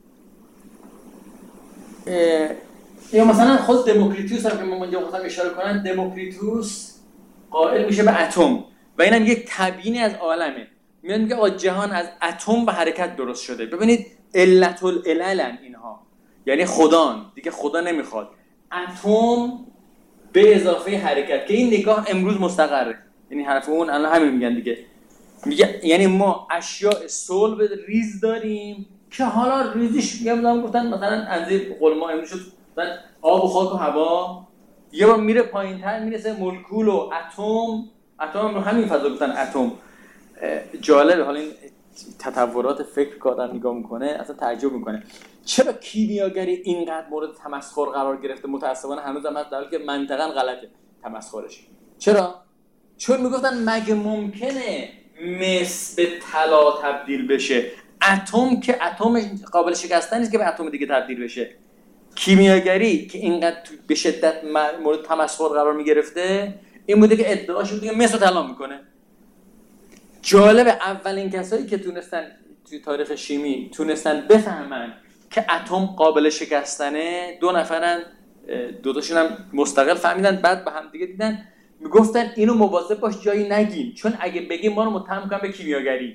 یا مثلا خود دموکریتوس هم که من اینجا خواستم اشاره کنم، دموکریتوس قائل میشه به اتم و اینم یک تبیینی از عالمه، میاد میگه جهان از اتم به حرکت درست شده. ببینید علت العللن اینها، یعنی خدان دیگه خدا نمیخواد، اتم به اضافه حرکت، که این نگاه امروز مستقره، یعنی حرف اون الان همین میگن دیگه، میگه یعنی ما اشیاء صلب ریز داریم که حالا ریزش میگم گفتن مثلا اندازه قول ما امروز شد مثلا آب و خاک و هوا، یه بار میره پایین‌تر میرسه مولکول و اتم هم رو همین فضا گفتن اتم. جالبه حالا این تطورات فکر که آدم نگاه میکنه اصلا تعجب میکنه چرا کیمیاگری اینقدر مورد تمسخر قرار گرفته. متاسفانه هنوز هم هست در حالی که منطقاً غلطه تمسخرش. چرا؟ چون میگفتن مگه ممکنه مس به طلا تبدیل بشه؟ اتم که اتم قابل شکستن نیست که به اتم دیگه تبدیل بشه. کیمیاگری که اینقدر به شدت مورد تمسخر قرار میگرفته این بوده که ادعاش بوده که مس رو طلا میکنه. جالب اولین کسایی که تونستن توی تاریخ شیمی تونستن بفهمن که اتم قابل شکستنه 2 نفرن، 2 تاشون هم مستقل فهمیدن، بعد به هم دیگه دیدن میگفتن اینو مواظب باش جایی نگیم چون اگه بگیم ما رو متهم میکنن به کیمیاگری،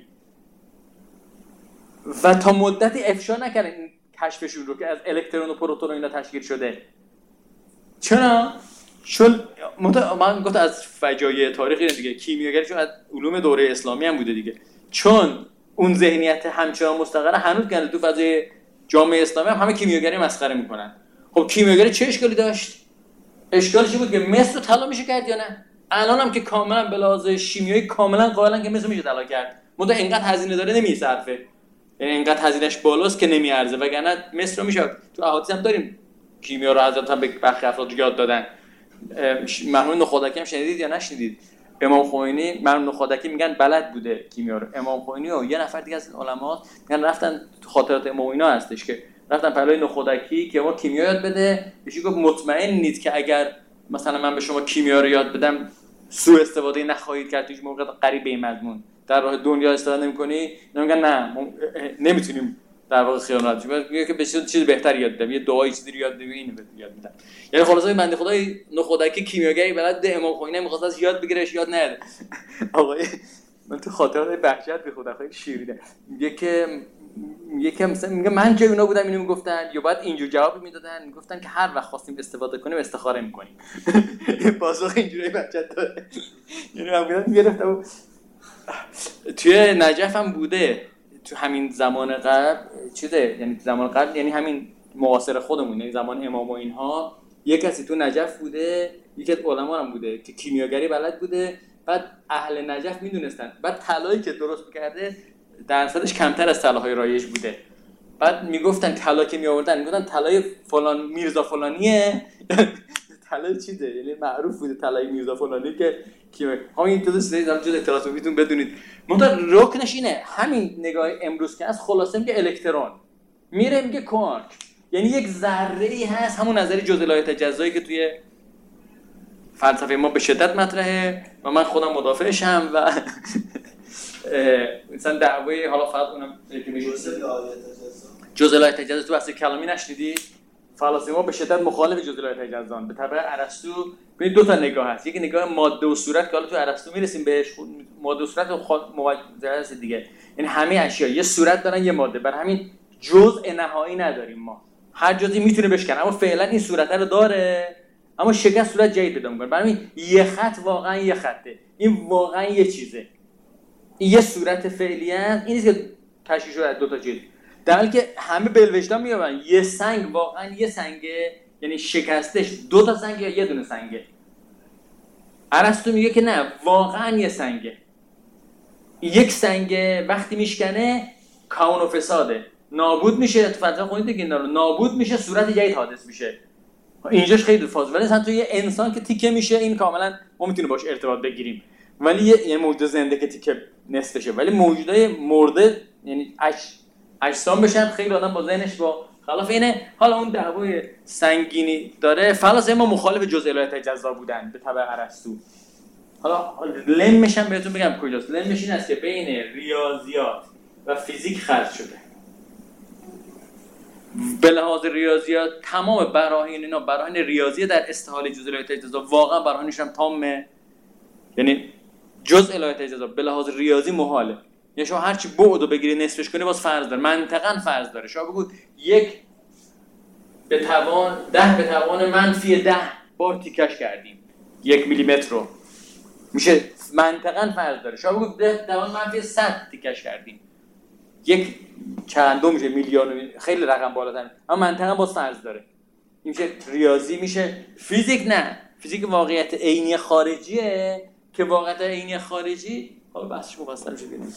و تا مدتی افشا نکردن این کشفشون رو که از الکترون و پروتون و اینا تشکیل شده. چرا؟ چون من گفتم از فجایع تاریخی دیگه، کیمیاگری چون از علوم دوره اسلامی هم بوده دیگه، چون اون ذهنیت همچنان مستقره هنوز کنه تو فضای جامعه اسلامی هم همه کیمیاگری مسخره میکنن. خب کیمیاگری چه اشکالی داشت؟ اشکالش بود که مس رو طلا میشه کرد یا نه؟ الان هم که کاملا به لحاظ شیمیایی کاملا قائلن که مس رو میشه طلا کرد، منتها اینقدر هزینه داره نمیصرفه، یعنی اینقدر هزینه‌اش بالاست که نمیارزه، وگرنه مس رو میشه. تو احادیث هم داریم کیمیا رو حضرت هم به برخی افراد یاد دادن. مرحوم نخودکی هم شنیدید یا نشنیدید؟ امام خمینی مرحوم نخودکی میگن بلد بوده کیمیا رو. امام خمینی و یه نفر دیگه از علما میگن رفتن تو خاطرات امام اینا هستش که رفتن پلوی نخودکی که ما کیمیا یاد بده، بهش گفت مطمئن نیست که اگر مثلا من به شما کیمیا رو یاد بدم سوء استفاده نخواهید کرد، هیچ موقع قریب به این مضمون در راه دنیا استفاده نمی‌کنی؟ میگن نه نمیتونیم در واقع خیانت کنیم، میگه که به چیز بهتری یاد بدم، یه دعایی چیزی رو یاد بدم، اینو یاد میدم. یعنی خلاصه بنده خدای نخودکی کیمیاگری بلد امام خمینی می‌خواست از یاد بگیرش یاد نده. آقای من تو خاطرات بهجت به خدا خیلی شیرینه میگه که مثلا میگه من که اونا بودم اینو میگفتن، یا بعد اینجور جواب میدادن، میگفتن که هر وقت خواستیم استفاده کنیم استخاره میکنیم. پاسخ اینجوری بهجت داره. یعنی من بودم گرفتم توی نجف هم بوده تو همین زمان قبل چیزه، یعنی زمان قبل یعنی همین معاصر خودمون، یعنی زمان امام و اینها، یک کسی تو نجف بوده، یکی از علما هم بوده که کیمیاگری بلد بوده. بعد اهل نجف میدونستن بعد طلایی که درست می‌کرده درصدش کمتر از طلاهای رایج بوده. بعد میگفتن طلا که میآوردن میگفتن طلای فلان میرزا فلانیه طلای چیزه، یعنی معروف بوده طلای میرزا فلانی که همین تو سری دارم جز اطلاعات میتون بدونید. منتها رکنش اینه، همین نگاه امروز که از خلاصه میگه الکترون میره میگه کوارک، یعنی یک ذره ای هست، همون نظری جزء تجزایی که توی فلسفه ما به شدت مطرحه و من خودم مدافعشم و مثلا دعوای حالا فقط اونم که میشه جزء تجزا تو اصل کلامی نشنیدی؟ فلاسفه ما به شدت مخالف جزء تجزان. به طبع ارسطو ببین دو تا نگاه هست، یک نگاه ماده و صورت که حالا تو ارسطو میرسیم بهش، ماده و صورت موجه هست دیگه، یعنی همه اشیا یه صورت دارن یه ماده، برای همین جزء نهایی نداریم ما، هر جزئی میتونه بشکنه اما فعلا این صورت رو داره اما شکست صورت جدید پیدا میکنه. برای همین یه خط واقعا یه خطه، این واقعا یه چیزه، این یه صورت فعلی است، این نیست که تشکیل شده از دو تا چیز، در حالی که همه بلوجدان میگن یه سنگ واقعا یه سنگه، یعنی شکستش دو تا سنگ یا یه دونه سنگه. ارسطو میگه که نه، واقعا یه سنگه، یک سنگه وقتی میشکنه کون و فساده، نابود میشه، تو فلسفه خونید دیگه اینا رو، نابود میشه، صورت جدید حادث میشه. اینجاش خیلی فاضله، ولی مثلا تو یه انسان که تیکه میشه این کاملا ما میتونیم باش ارتباط بگیریم، ولی یه موجود زنده که تیکه نصف بشه، ولی موجودای مرده یعنی اجسام بشن، خیلی آدم با ذهنش با خلاف اینه. حالا اون دعوای سنگینی داره، فلاسفه ما مخالف جزء تجزا بودن به تبع ارسطو. حالا لمش هم بهتون بگم کجاست، لمش این است که بین ریاضیات و فیزیک خلط شده. به لحاظ ریاضیات تمام براهین اینا براهین ریاضی در استحاله جزء تجزا واقعا براهینش هم تامه، یعنی جزء تجزا به لحاظ ریاضی محاله، یعنی شما هرچی بعدو بگیری نصفش کنی باز فرض داره، منطقاً فرض داره. شما بگو 1 به توان 10 به توان منفی 10 بار تیکش کردیم 1 میلیمتر رو، میشه منطقاً فرض داره. شما بگو 10 به توان منفی 100 تیکش کردیم 1 چندم میشه میلیون، خیلی رقم بالاتر، اما منطقاً باز فرض داره. این میشه ریاضی، میشه فیزیک. نه، فیزیک واقعیت عینی خارجیه که واقعیت عینی خارجی حالا بحثش مفصل میشه ببینید.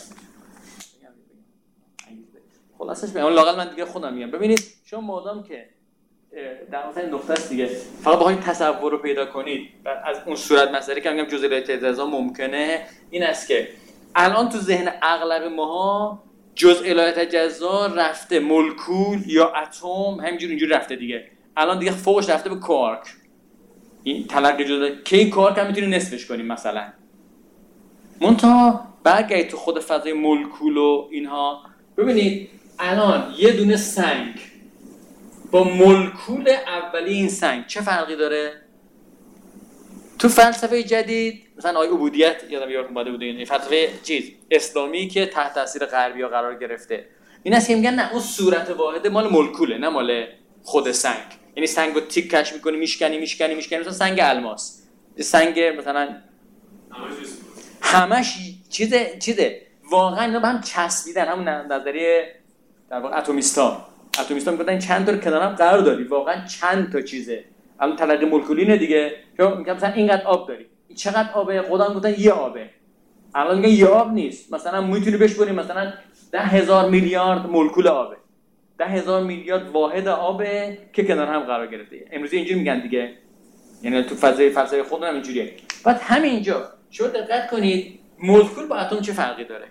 خلاصش میگم، لااقل من دیگه خودم میگم. ببینید شما مادام که در واقع نقطه است دیگه، فقط بخواید تصور رو پیدا کنید بعد از اون صورت مسئله که میگم جزء تجزا ممکنه، این است که الان تو ذهن اغلب ماها جزء تجزا رفته مولکول یا اتم، همینجوری اینجوری رفته دیگه، الان دیگه فوقش رفته به کوارک. این تلقی جزء که این کوارک هم میتونی نصفش کنیم مثلا. منتها برگردید تو خود فضای مولکول و اینها، ببینید الان یه دونه سنگ با مولکول اولی این سنگ چه فرقی داره؟ تو فلسفه جدید مثلا آیه عبودیت یادم اومده بود، این فلسفه اسلامی که تحت تاثیر غربی‌ها قرار گرفته، این است که میگن نه اون صورت واحده مال مولکوله نه مال خود سنگ. یعنی سنگو تیکش می‌کنی میشکنی مثلا سنگ الماس، سنگ مثلا همش چیزه واقعا اینا به هم چسبیدن، همون نظریه در واقع اتمیستا میگن چند تا کنار هم قرار داری، واقعا چند تا چیزه. الان تلقی مولکولینه دیگه، چون میگم مثلا اینقدر آب داری، چقدر آبه؟ خودم گفتن یه آبه، الان میگن یه آب نیست، مثلا میتونی بشکنی مثلا 10,000 میلیارد مولکول آبه، 10,000 میلیارد واحد آبه که کنار هم قرار گرفته. امروزی اینجوری میگن دیگه، یعنی تو فضای فلسفه خودمون هم اینجوریه. بعد همینجا شما دقت کنید مولکول با اتم چه فرقی داره.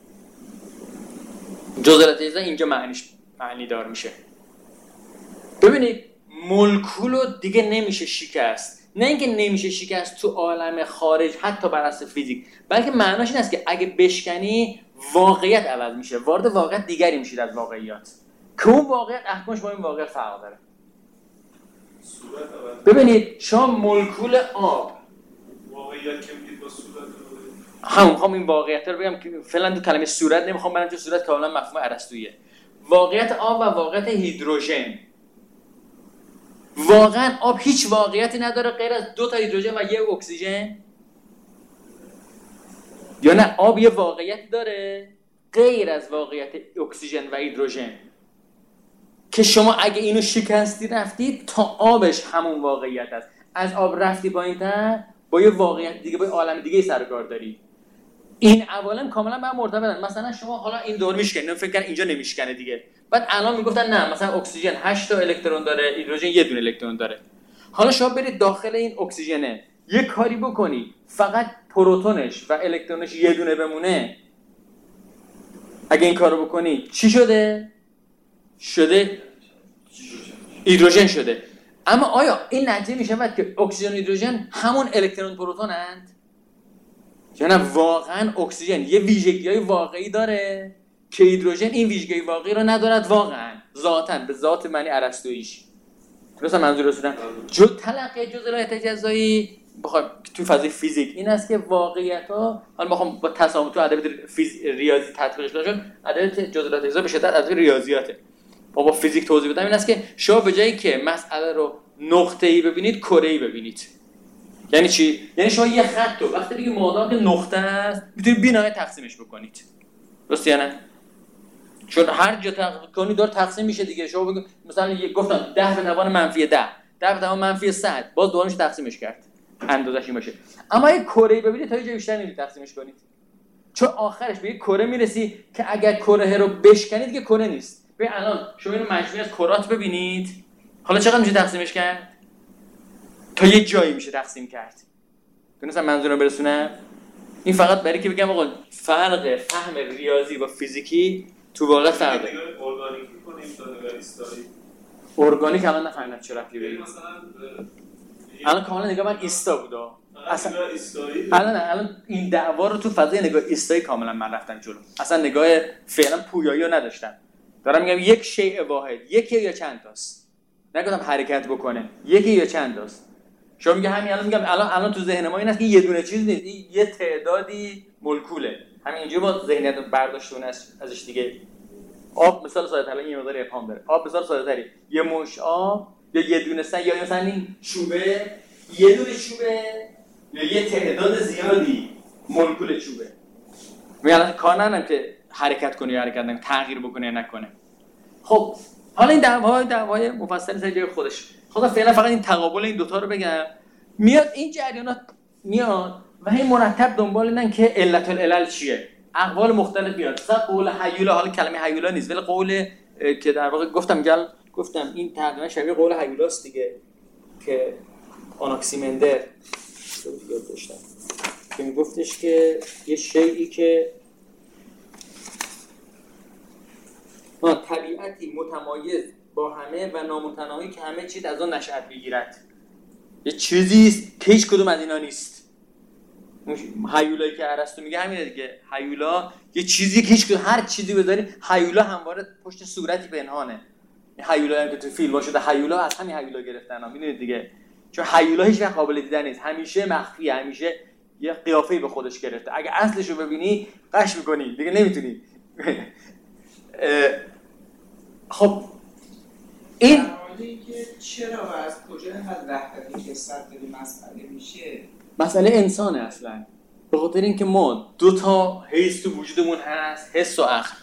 جزء تجزا اینجا معنی دار میشه. ببینید مولکول رو دیگه نمیشه شکست، نه اینکه نمیشه شکست تو عالم خارج حتی بر اساس فیزیک، بلکه معناش این است که اگه بشکنی واقعیت عوض میشه، وارد واقعیت دیگری میشید از واقعیات که اون واقعیت احکامش با این واقعیت فرق داره. ببینید شما مولکول آب واقعیت که میگید با صورت میخوام این واقعیت رو بگم که فعلا تو کلمه صورت نمیخوام برم، چون صورت کاملا مفهوم ارسطوییه. واقعیت آب و واقعیت هیدروژن، واقعا آب هیچ واقعیتی نداره غیر از 2 تا هیدروژن و 1 اکسیژن، یا نه آب یه واقعیت داره غیر از واقعیت اکسیژن و هیدروژن که شما اگه اینو شکستی رفتید تا آبش همون واقعیت است، از آب رفتی پایین‌تر با یه واقعیت دیگه، با یه عالم دیگه سر و کار داری. این عوالم کاملا با هم مرتبطن. مثلا شما حالا این دور میشکنه، فکر کن اینجا نمیشکنه دیگه، بعد الان میگفتن نه مثلا اکسیژن 8 تا الکترون داره، هیدروژن یه دونه الکترون داره. حالا شما برید داخل این اکسیژنه یه کاری بکنی فقط پروتونش و الکترونش یه دونه بمونه، اگه این کارو بکنی چی شده؟ هیدروژن شده. اما آیا این نتیجه میشود که اکسیژن و هیدروژن همون الکترون پروتونند؟ یا نه واقعا اکسیژن یه ویژگی‌های واقعی داره که هیدروژن این ویژگی واقعی رو ندارد واقعا ذاتاً به ذات معنی ارسطوییش. درسته منظور رسیدم؟ تلقی جزئیات تجزایی بخوام تو فضای فیزیک این است که واقعیت‌ها، حالا بخوام با تسامح تو ادبیات ریاضی تطبیقش کنم، ادبیات جزئیات تجزایی به شدت ادبیات ریاضیاته. با فیزیک توضیح بدم این است که شما به جایی که مسئله رو نقطه‌ای ببینید کره‌ای ببینید. یعنی چی؟ یعنی شما یه خط رو وقتی دیگه مادام که نقطه است میتونید بی‌نهایت تقسیمش بکنید. درسته یا نه؟ چون هر جا کنی داره تقسیم میشه دیگه. شما بگید مثلا گفتم 10 به توان منفی 10، 10 به توان منفی 100، باز دوباره میشه تقسیمش کرد. اندازه‌ش این باشه. اما اگه کره‌ای ببینید تا یه جای بیشتر نمیتونید تقسیمش کنید. چون آخرش به یک کره میرسی که اگر کره رو بشکنید دیگه کره نیست. ببین الان شما اینو مجموعه از کرات ببینید، حالا چقدر میشه تقسیمش کرد؟ تا یه جایی میشه تقسیم کرد. دونستم منظورم برسونم؟ این فقط برای که بگم آقا فرق فهم ریاضی با فیزیکی تو واقع فرقه. ارگانیکی کنیم تا نگاه ایستایی. ارگانیک الان نفهمیدم چه ربطی داره. مثلا الان کاملا نگاه من ایستا بودا. اصلا ایستایی. الان این دعوا رو تو فضای نگاه ایستایی کاملا من رفتم جلو. اصلا نگاه فعلا پویایی رو نداشتم. دارم میگم یک شیء واحد، یکی یا چند تاست. نگفتم حرکت بکنه، یکی یا چند تاست. شما میگه همین الان میگم الان تو ذهن ما این است که یه دونه چیز نیست، یه تعدادی مولکوله. همین اینجوری با ذهنیت برداشتون ازش دیگه. آب مثال ساده تر، یه مقدار ابهام داره. آب مثال ساده تری، یه مش آب یا یه دونه سن یا مثلا این چوبه، یه دونه چوبه یا یه تعداد زیادی مولکول چوبه. میگن کار ندارم که حرکت کنه یا حرکت نکنه، تغییر بکنه یا نکنه. خب حالا این دعوای مفصل سر جای خودش. خدا فعلا فقط این تقابل این دوتا رو بگم. میاد این جریانات میاد و این مرتب دنبال اینن که علت العلل چیه. اقوال مختلف میاد. مثلا قول هیولا، حالا کلمه هیولا نیست ولی قول که در واقع گفتم این تقریبا شبیه قول هیولاست دیگه که آناکسیمندر یاد داشتم که میگفتش که یه شیئی که طبیعتی متمایز با همه و نامتناهی که همه چیز از آن نشأت بگیرد. یه چیزی که هیچ کدوم از اینا نیست. هیولایی که ارسطو میگه همینه دیگه. هیولا یه چیزی که هیچ کدوم، هر چیزی بذاری هیولا همواره پشت صورتی پنهانه. این هیولا هم که تو فیلم شده هیولا از همین هیولا گرفتن ها، میدونید دیگه. چون هیولا هیچ وقت قابل دیدن نیست، همیشه مخفیه، همیشه یه قیافه‌ای به خودش گرفته. اگه اصلش رو ببینی قش می‌کنی دیگه نمیتونی. خب این که چرا و از کجا اینقدر وحدتی که صدر مسئله میشه؟ مسئله انسانه اصلا. به خاطر اینکه ما دو تا حس تو وجودمون هست، حس و عقل.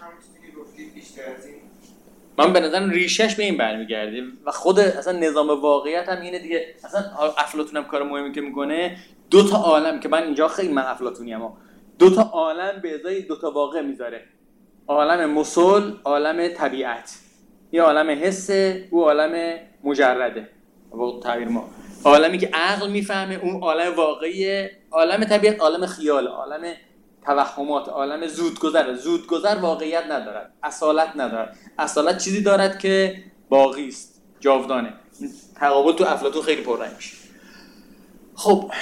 من به نظرم ریشش به این برمیگرده و خود اصلا نظام واقعیت هم اینه دیگه. اصلا افلاطون هم کار مهمی که میکنه دو تا عالم، که من اینجا خیلی من افلاطونی ام، دو تا عالم به ازای دو تا واقع میذاره. عالم مسل، عالم طبیعت. یه عالم حسه، او عالم مجرده. با تعبیر ما عالمی که عقل میفهمه، اون عالم واقعیه. عالم طبیعت عالم خیال، عالم توهمات، عالم زودگذر واقعیت ندارد، اصالت ندارد. اصالت چیزی دارد که باقی است، جاودانه. تقابل تو افلاطون خیلی پررنگ میشه. خب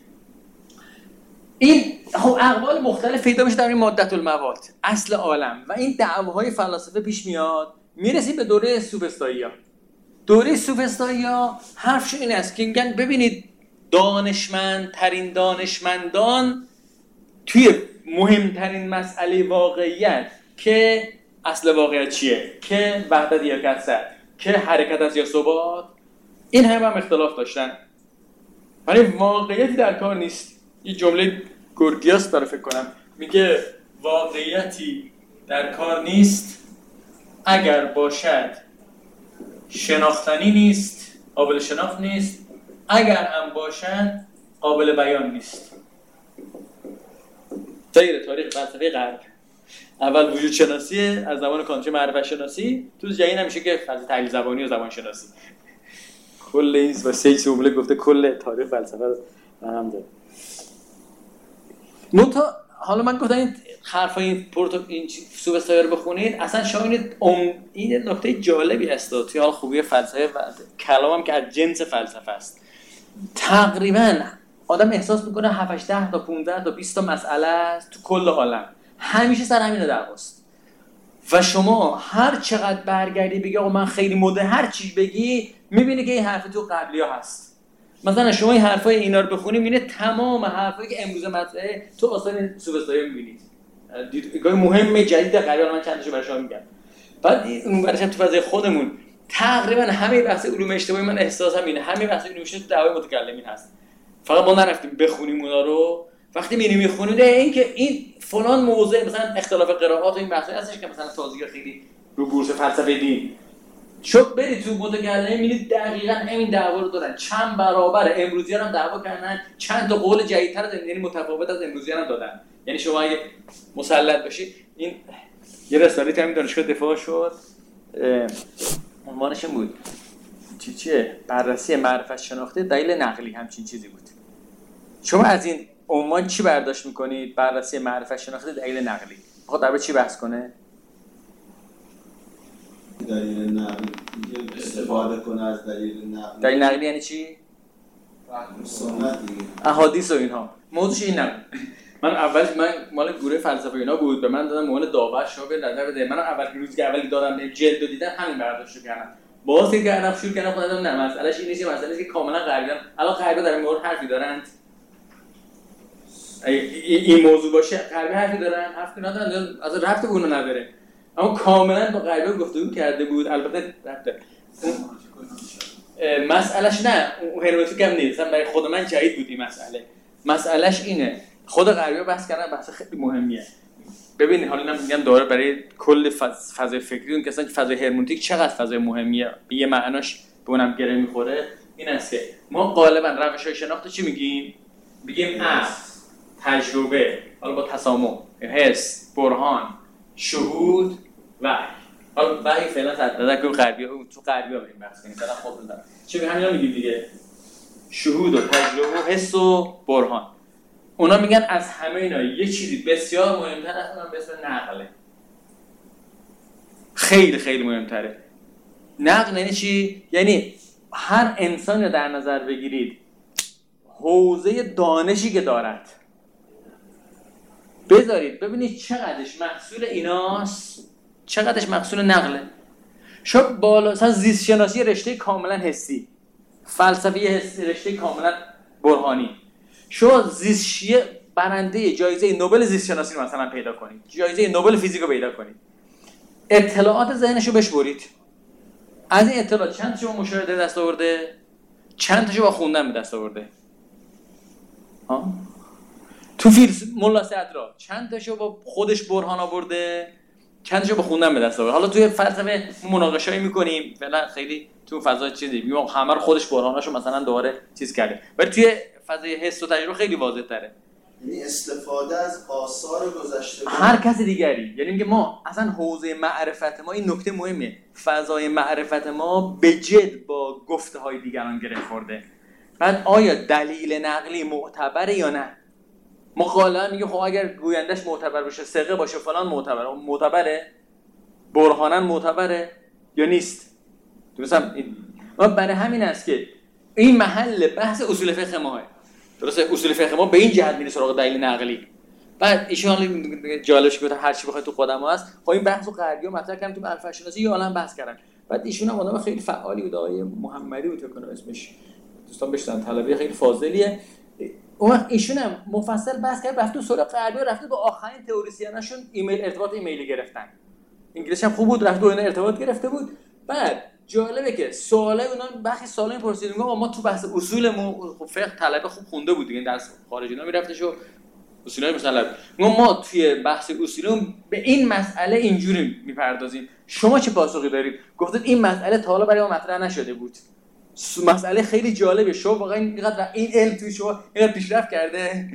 این اقوال مختلف پیدا میشه در این مادة المواد، اصل عالم. و این دعواهای فلاسفه پیش میاد، میرسیم به دوره سوفسطائی‌ها. دوره سوفسطائی‌ها حرفشون این است که میگن ببینید دانشمندترین دانشمندان توی مهمترین مسئله واقعیت که اصل واقعیت چیه، که وحدت یا کسر، که حرکت است یا ثبات، این هم اختلاف داشتن. ولی واقعیتی در کار نیست. یه جمله گورگیاس داره فکر کنم، میگه واقعیتی در کار نیست، اگر باشد شناختنی نیست، قابل شناخت نیست، اگر هم باشد قابل بیان نیست. سیر تاریخ فلسفه غرب. اول وجود شناسی از زبان کانت، معرفت شناسی، تو جدید نمیشه که فلسفه تحلیل زبانی و زبان شناسی. کل این و سه جمله گفته کل تاریخ فلسفه رو هم داره. حالا من گفتم این حرفای این سوبستایا رو بخونید، اصلا شاید این نکته جالبی است توی حال خوبی فلسفه و کلامم که از جنس فلسفه است. تقریبا آدم احساس میکنه 7 10 تا 15 تا 20 تا مسئله است تو کل عالم، همیشه سر همین دعواست. و شما هر چقدر برگردی بگی آقا من خیلی مده، هر چی بگی میبینی که این حرف تو قبلی‌ها هست. مثلا شما این حرفای اینا رو بخونید میبینید تمام حرفایی که امروز مطرحه تو آثار سوبستایا میبینید. دیدگاه مهم جدید غربی، من چندشو برای شما میگم. بعد اون برش تو فضای خودمون تقریبا همه بحث علوم اجتماعی من احساسم اینه، همه بحث علوم اجتماعی تو دعوای متکلمین هست. فقط ما نرفتیم بخونیم اونا رو. وقتی میخونید این که این فلان موضوع مثلا اختلاف قرائات و این بحثا هستش که مثلا تازگی خیلی رو بورس فلسفه دین شد برید تو متکلمین میبینید دقیقاً همین دعوا رو دارن. چند برابر امروزیان هم دعوا کردن، چند تا قول جدیدتر از یعنی متفاوت از امروزیان هم دادن. یعنی شما اگه مسلط باشید، این یه رساله همین دانشگاه دفاع شد، عنوانش بود چیه؟ بررسی معرفت شناخته دلیل نقلی، همچین چیزی بود. شما از این عنوان چی برداشت میکنید؟ بررسی معرفت شناخته دلیل نقلی. میخواد درباره چی بحث کنه؟ دلیل نقلی استفاده کنه از دلیل نقلی. دلیل نقلی یعنی چی؟ سنت دیگه، احادیث و اینها. موضوعش این نبود. من مال گروه فلسفه اینا بود، به من دادن مهمت داور شما به نظر بده. من اول روزی که اولی دادم جلد رو دیدم همین برداشت کردم. باز که کردم شروع کردم خودم نه مسئلهش این نیست، مسئلهش که کاملا غربیان الان غربی در این مورد حرفی دارند. این موضوع باشه غربی حرفی دارن، حرفی ندارن، از رفت به اون نداره. اما کاملا با غربی گفتگو کرده بود. البته مسئلهش نه هرمنوتیک هم نیست، برای خود من جدید بود این مسئله. مسئلهش اینه خود غربی‌ها بحث کردن، بحث خیلی مهمیه. ببین حالا من میگم داره برای کل فضای فکری اون که اصلا فضای هرمنوتیک چقدر فضای مهمیه، به یه معناش به اونم گره میخوره. این است که ما غالبا روش‌های شناخت چی میگیم؟ میگیم تجربه، حالا با تسامح، حس، برهان، شهود و حالا وحی فعلا تدارک غربی‌ها تو غربی‌ها بریم بحث کنیم. مثلا خودمون دارم چه همینا میگیم دیگه، شهود و تجربه و حس و برهان. اونا میگن از همه اینا یه چیزی بسیار مهمتر از اون به اسم نقله. خیلی خیلی مهمتره. نقل یعنی چی؟ یعنی هر انسانی رو در نظر بگیرید، حوزه دانشی که دارد بذارید ببینید چقدرش محصول ایناست، چقدرش محصول نقله. شب بالا مثلا زیست شناسی رشته کاملا حسی، فلسفه حسی رشته کاملا برهانی. شما زیستشیه برنده جایزه نوبل زیست شناسی رو مثلا پیدا کنید، جایزه نوبل فیزیک رو پیدا کنید، اطلاعات ذهنشو بشورید. از این اطلاعات چند تاشو با مشاهده دست آورده، چند تاشو با خوندن به دست آورده. تو ملا صدرا چند تاشو با خودش برهان آورده، چند تاشو با خوندن به دست آورده. حالا توی فلسفه مناقشه‌ای می‌کنیم، فعلا خیلی تو فضای چیزی میگم همه رو خودش برهاناشو مثلا دوباره چیز کرده، ولی توی فضای حس و تجربه خیلی واضح‌تره. یعنی استفاده از آثار گذشته هر کس دیگری. یعنی میگه ما اصلا حوزه معرفت ما، این نکته مهمه، فضای معرفت ما به جد با گفته‌های دیگران گره خورده. بعد آیا دلیل نقلی معتبره یا نه؟ ما غالبا میگه خب اگر گویندش معتبر باشه، ثقه باشه، فلان معتبره، برهانن معتبره یا نیست؟ مثلا ما برای همین است که این محل بحث اصول فقه ماه. درسته اصول فقه ما به این جهت میره سراغ دلیل نقلی. بعد ایشون جالبش گفت هر چی بخواد تو خودم هست. خب این بحثو غربی‌ها مطرح کردن تو معرفت شناسی یه عالم بحث کردن. بعد ایشون هم آدم خیلی فعالی بود، آقای محمدی بود فکر کنم اسمش. دوستان بشنن، طلبه خیلی فاضلیه. اون ایشون هم مفصل بحث کرد، رفت تو سراغ غربی‌ها، رفت با آخرین تئوریسیناشون ارتباط ایمیلی گرفتن. انگلیسی هم خوب بود، رفت با اینا ارتباط گرفته بود. بعد جالبه که سوالای اونا بخی سوالای پرسیدیم، ما تو بحث اصولمون خب فقه طلبه خوب خونده بود دیگه، درس خارجی اینا میرفتش و اصولا مثلا ما توی بحث اصولمون به این مسئله اینجوری میپردازیم. شما چه پاسخی دارید؟ گفتید این مسئله تا حالا برای ما مطرح نشده بود. مسئله خیلی جالبه. شما واقعا اینقدر این علم توی شما اینقدر پیشرفت کرده.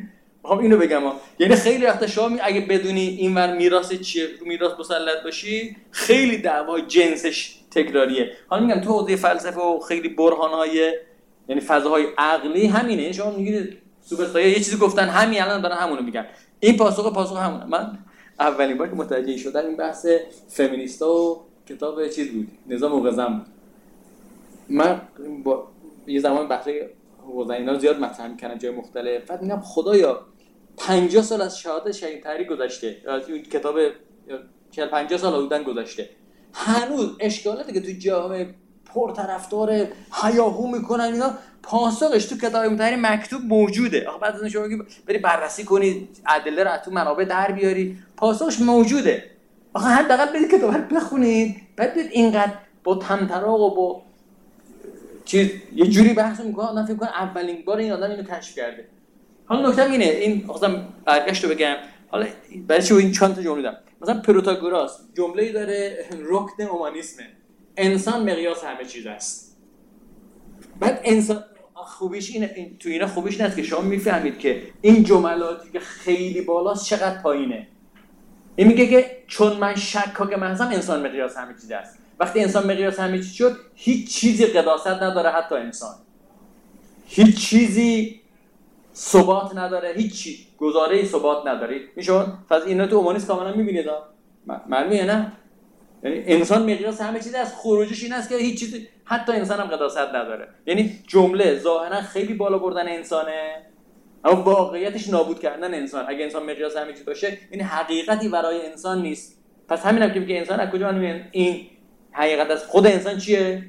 میخوام اینو بگم یعنی خیلی وقتا شما اگه بدونی اینور میراث چیه، رو میراث مسلط باشی، خیلی دعوای جنسش تکراریه. حالا میگم تو حوزه فلسفه و خیلی برهان‌های یعنی فضاهای عقلی همینه. شما میگید سوفسطائی‌ها یه چیزی گفتن، همین الان دارن همونو میگن. این پاسخ همونه. من اولین بار که متوجه شدم این بحث فمینیستا و کتاب چیز بود، نظام و قزم بود. من با یه زمان بحثای حوزه اینا زیاد مطرح می‌کردم جای مختلف. بعد میگم خدایا 50 سال از شهادت شهید طریق گذشته، از این کتاب 40 50 سال بودن گذشته، هنوز اشکالاتی که تو جامعه پرطرفدار هیاهو میکنن اینا پاسخش تو کتاب مطهر مکتوب موجوده. آخه بعد از شما بری بررسی کنی، ادله رو تو منابع در بیاری، پاسخش موجوده. آخه حداقل برید کتاب رو بخونید، بعد ببینید اینقدر با طمطراق و با چیز یه جوری بحث میکنه آدم فکر کنه اولین بار این آدم اینو کشف کرده. حالا نکته اینه، این اصلا برگشت رو بگم، حالا برای چی این چند تا جمله دارم. مثلا پروتاگوراس جمله‌ای داره رکن اومانیسمه، انسان مقیاس همه چیز است. بعد انسان خوبیش اینه، تو اینا خوبیش اینه که شما میفهمید که این جملاتی که خیلی بالاست چقدر پایینه. این میگه که چون من شکاک محضم انسان مقیاس همه چیز است. وقتی انسان مقیاس همه چیز شد، هیچ چیزی قداست نداره، حتی انسان. هیچ چیزی ثبات نداره، هیچ گزاره ثبات نداره. میشه فاز اینا تو اومانیسم کاملا میبینید معلومه نه؟ یعنی انسان مقیاس همه چیز است. خروجش این است که هیچ چیزی حتی انسان هم قداست نداره. یعنی جمله ظاهرا خیلی بالا بردن انسانه، اما واقعیتش نابود کردن انسان. اگه انسان مقیاس همه چیز باشه، این حقیقتی برای انسان نیست. پس همینم که میگه انسان از کجا میاد؟ این حقیقت از خود انسان چیه؟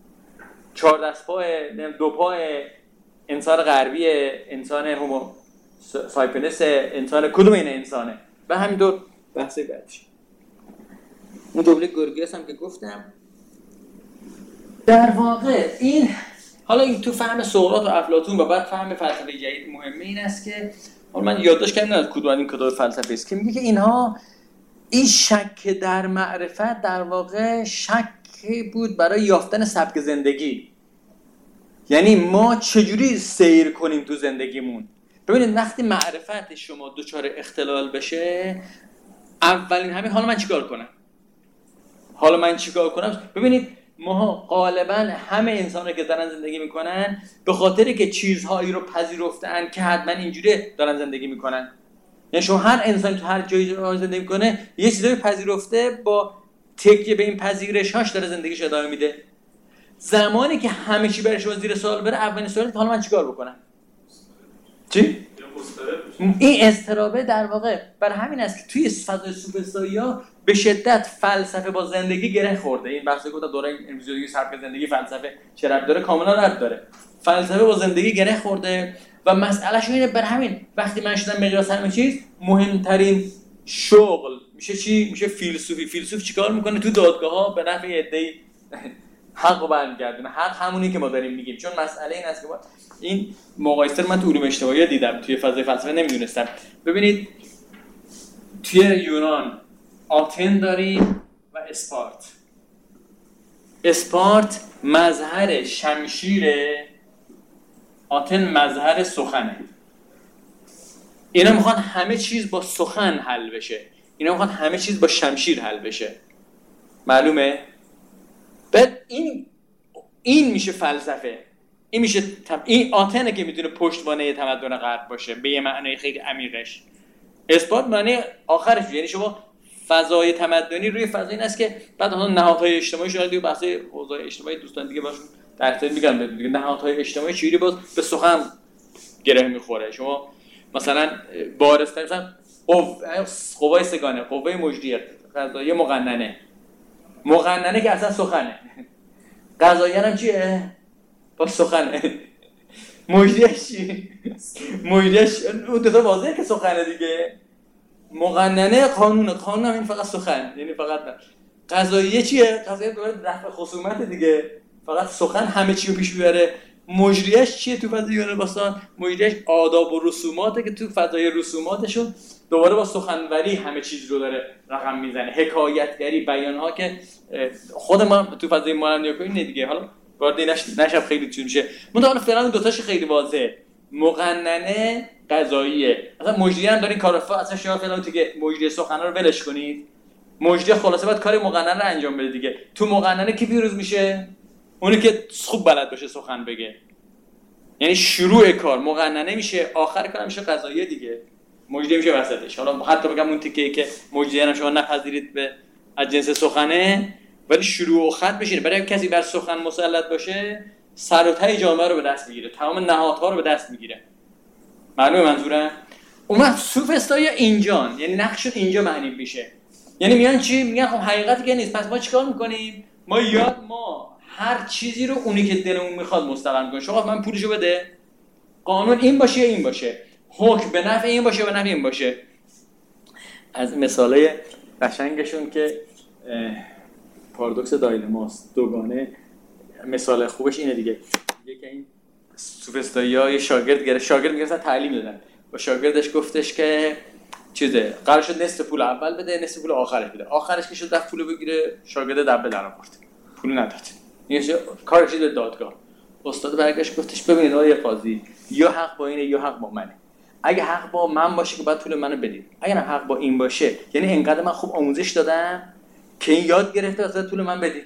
4 دست پای، 2 پای، انسان غربی، انسان هومو سایپینس، انسان کدوم این انسانه؟ و همینطور بحث بعدش. اون جمله گورگیاس هم که گفتم در واقع این حالا این تو فهم سقراط و افلاطون و بعد فهم فلسفه جدید مهمه این است که حالا من یادداشت کردم از کدوم این کتاب فلسفه است که میگه که اینها این شک در معرفت در واقع شک بود برای یافتن سبک زندگی. یعنی ما چجوری سیر کنیم تو زندگیمون. ببینید وقتی معرفت شما دچار اختلال بشه، اولین همین حالا من چیکار کنم. ببینید ما غالبا همه انسان‌ها که دارن زندگی میکنن به خاطری که چیزهایی رو پذیرفتن که حتما اینجوری دارن زندگی میکنن. یعنی شما هر انسان که هر جایی زندگی میکنه یه چیزایی پذیرفته، با تکیه به این پذیرش‌هاش داره زندگیش ادامه میده. زمانی که همه چی برای شما زیر سوال بره، اولین سوالی که حالا من چیکار بکنم؟ چی؟ این اضطرابه در واقع بر همین است که توی فضای سوفسطائی‌ها به شدت فلسفه با زندگی گره خورده. این بحثی که گفتم دوره امروزی سبک زندگی فلسفه چه ربطی داره؟ کاملا ربط داره. فلسفه با زندگی گره خورده و مسئلهش اینه. بر همین وقتی من شدم مقیاس همه چیز، مهمترین شغل میشه چی؟ میشه فیلسوفی. فیلسوف چیکار میکنه؟ تو دادگاه‌ها به نفع عده‌ای حق رو برمیگردونه. حق همونی که ما داریم میگیم. چون مسئله این است که این مقایسه من تو علوم اجتماعی دیدم، توی فضای فلسفه نمیدونستم. ببینید توی یونان آتن داریم و اسپارت مظهر شمشیره، آتن مظهر سخنه. اینا میخوان همه چیز با سخن حل بشه، اینا میخوان همه چیز با شمشیر حل بشه. معلومه؟ بعد این میشه فلسفه. این میشه این آتنه که میتونه پشتوانه تمدن غرب باشه به یه معنی خیلی عمیقش. اثبات معنی آخرش، یعنی شما فضای تمدنی روی فضای این است که بعد اون نهادهای اجتماعی شما دیگه بحث اوضاع اجتماعی دوستان دیگه باشون در اختیار میگن دیگه. نهادهای اجتماعی چیزی باز به سخن گره میخوره. شما مثلا وارث‌تر مثلا قوای سگانه، قوه مجریه، قضاییه مقننه که اصلا سخنه. قضاییه هم چیه؟ با سخنه. مجریش چی؟ مجریش اون دو تا واضحه که سخنه دیگه. مقننه قانون هم این فقط سخن، یعنی فقط قضاییه چیه؟ قضاییه دوباره رفع خصومت دیگه، فقط سخن همه چی رو پیش میبره. مجریش چیه تو فضای یونان باستان؟ مجریش آداب و رسوماته که تو فضای رسوماتشون دوباره با سخنوری همه چیز رو داره رقم میزنه. حکایتگری، بیان‌ها که خود ما تو فضای مانندیاکو اینه دیگه. حالا وارد نشب خیلی چون میشه. من حالا فعلا دو تاش خیلی واضحه. مقننه قضاییه. مثلا مجری هم دارین کارفا اصلا شما فعلا تو که مجری سخنرانی رو ولش کنید، مجری خلاصه باید کار مقننه رو انجام بده دیگه. تو مقننه کی پیروز میشه؟ اونی که خوب بلد باشه سخن بگه. یعنی شروع کار مقننه میشه، آخر کار میشه قضاییه دیگه. مجری میشه وسطش. حالا حتی بگم اون تیکه‌ای که مجری هم شما نپذیرید به از جنس سخنه، ولی شروع و ختم بشه. برای کسی بر سخن مسلط باشه سر و ته جامعه رو به دست میگیره، تمام نهادها رو به دست میگیره. معلومه منظورم؟ اون سوفسطایی اینجان، یعنی نقششون اینجا معنی میشه. یعنی میان چی میگن؟ خب حقیقتی که نیست، پس ما چیکار میکنیم؟ ما هر چیزی رو اونی که دلمون میخواد مستقل میکنیم. شما من پولشو بده، قانون این باشه یا این باشه، حکم به نفع این باشه به نفع این باشه. از مثالای قشنگشون که پارادوکس دایلماست، دوگانه، مثال خوبش اینه دیگه. میگه که این سوفسطایی‌ها یه شاگرد میگرفتن تعلیم دادن، با شاگردش گفتش که چیزه قرار شد نصف پول اول بده نصف پول آخرش بده. آخرش که شد رفت پولو بگیره، شاگرد دبه در آورد، پول نداد. میگه کارش به دادگاه. استاد برگشت گفتش ببینید آقای قاضی، یا حق با اینه یا حق با منه. اگه حق با من باشه که باید پول منو بدید، اگر حق با این باشه یعنی انقدر من خوب آموزش دادم که این یاد گرفته واسه پول من بدید.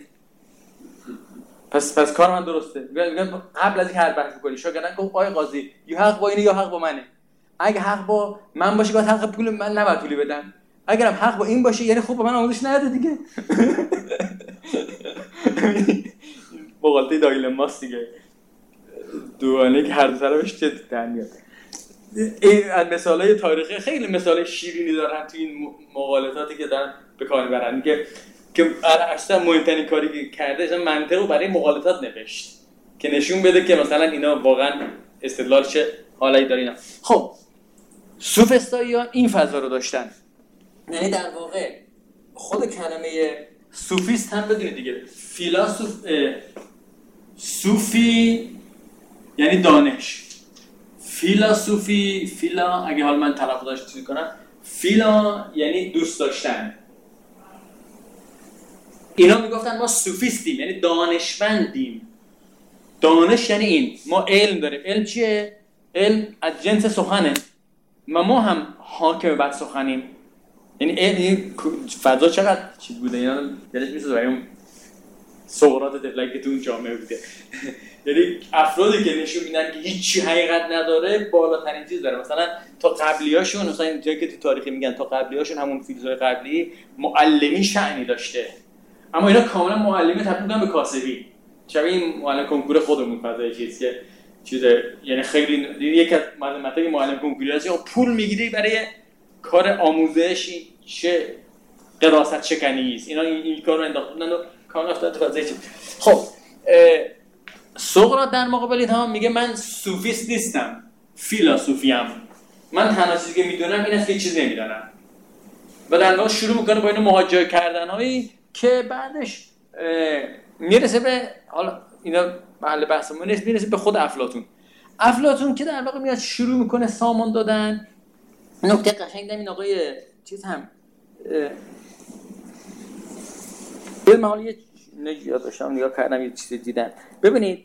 پس کار من درسته. میگن قبل از اینکه هر بحث بکنی شاگردن گفت آقای قاضی یا حق با اینه یا حق با منه. اگه حق با من باشه باید حق پول من نباید پولی بدم. اگرم حق با این باشه یعنی خوب به من آموزش نده دیگه. مقالطه دایلماست دیگه، دوانه که هر دو طرفش چه در میاد. این از مثالای تاریخی خیلی مثال شیرینی دارن تو این مقالطاتی که دارن به کار میبرن که اصلا مهمترین کاری که کرده اصلا منطق رو برای مقالطات نوشت که نشون بده که مثلا اینا واقعا استدلال چه حالایی داره اینا. خب سوفسطایی‌ها این فضا رو داشتن، یعنی در واقع خود کلمه سوفیست هم بدونید دیگه، صوفی یعنی دانش، فیلا اگه حال من تلفظش چیز کنم، فیلا یعنی دوست داشتن. اینا میگفتن ما صوفیستیم یعنی دانشمندیم. دانش یعنی این، ما علم داریم. علم چیه؟ علم از جنس سخنه، ما هم حاکم بر سخنیم. یعنی علم فضا چقدر چی بوده، اینا دلش میسوزه برای اون سقراط طفلکی که تو اون جامعه بوده. یعنی افرادی که نشون میدن که هیچی حقیقت نداره بالاترین چیز داره. مثلا تا قبلیاشون، مثلا اینجایی که تو تاریخ میگن تا قبلیاشون همون فیلسوفای قبلی معلمی شأنی داشته، اما اینا کاملا معلمی تبدیل می‌کنن به کاسبی. شبیه این معلم کنکور خودمون فضای چیز که چیزه، یعنی خیلی یکی از مطلب معلم کنکوری هست یا پول میگیری برای کار آموزش، چه قراست شکنی است. اینا این کارو انداختن و کار افتاد تو فضای چیز. خب سقراط در مقابل اینها میگه من صوفیست نیستم، فیلسوفیم. من تنها چیزی که میدونم این است که چیز نمیدونم. و در واقع شروع میکنه با اینو مهاجره کردنهایی که بعدش میرسه به، حالا اینا محل بحثمون نیست، میرسه به خود افلاطون که در واقع میاد شروع میکنه سامان دادن. نکته قشنگ این آقای چیز هم علم حالا یه نگاه داشتم نگاه کردم یه چیزی دیدم. ببینید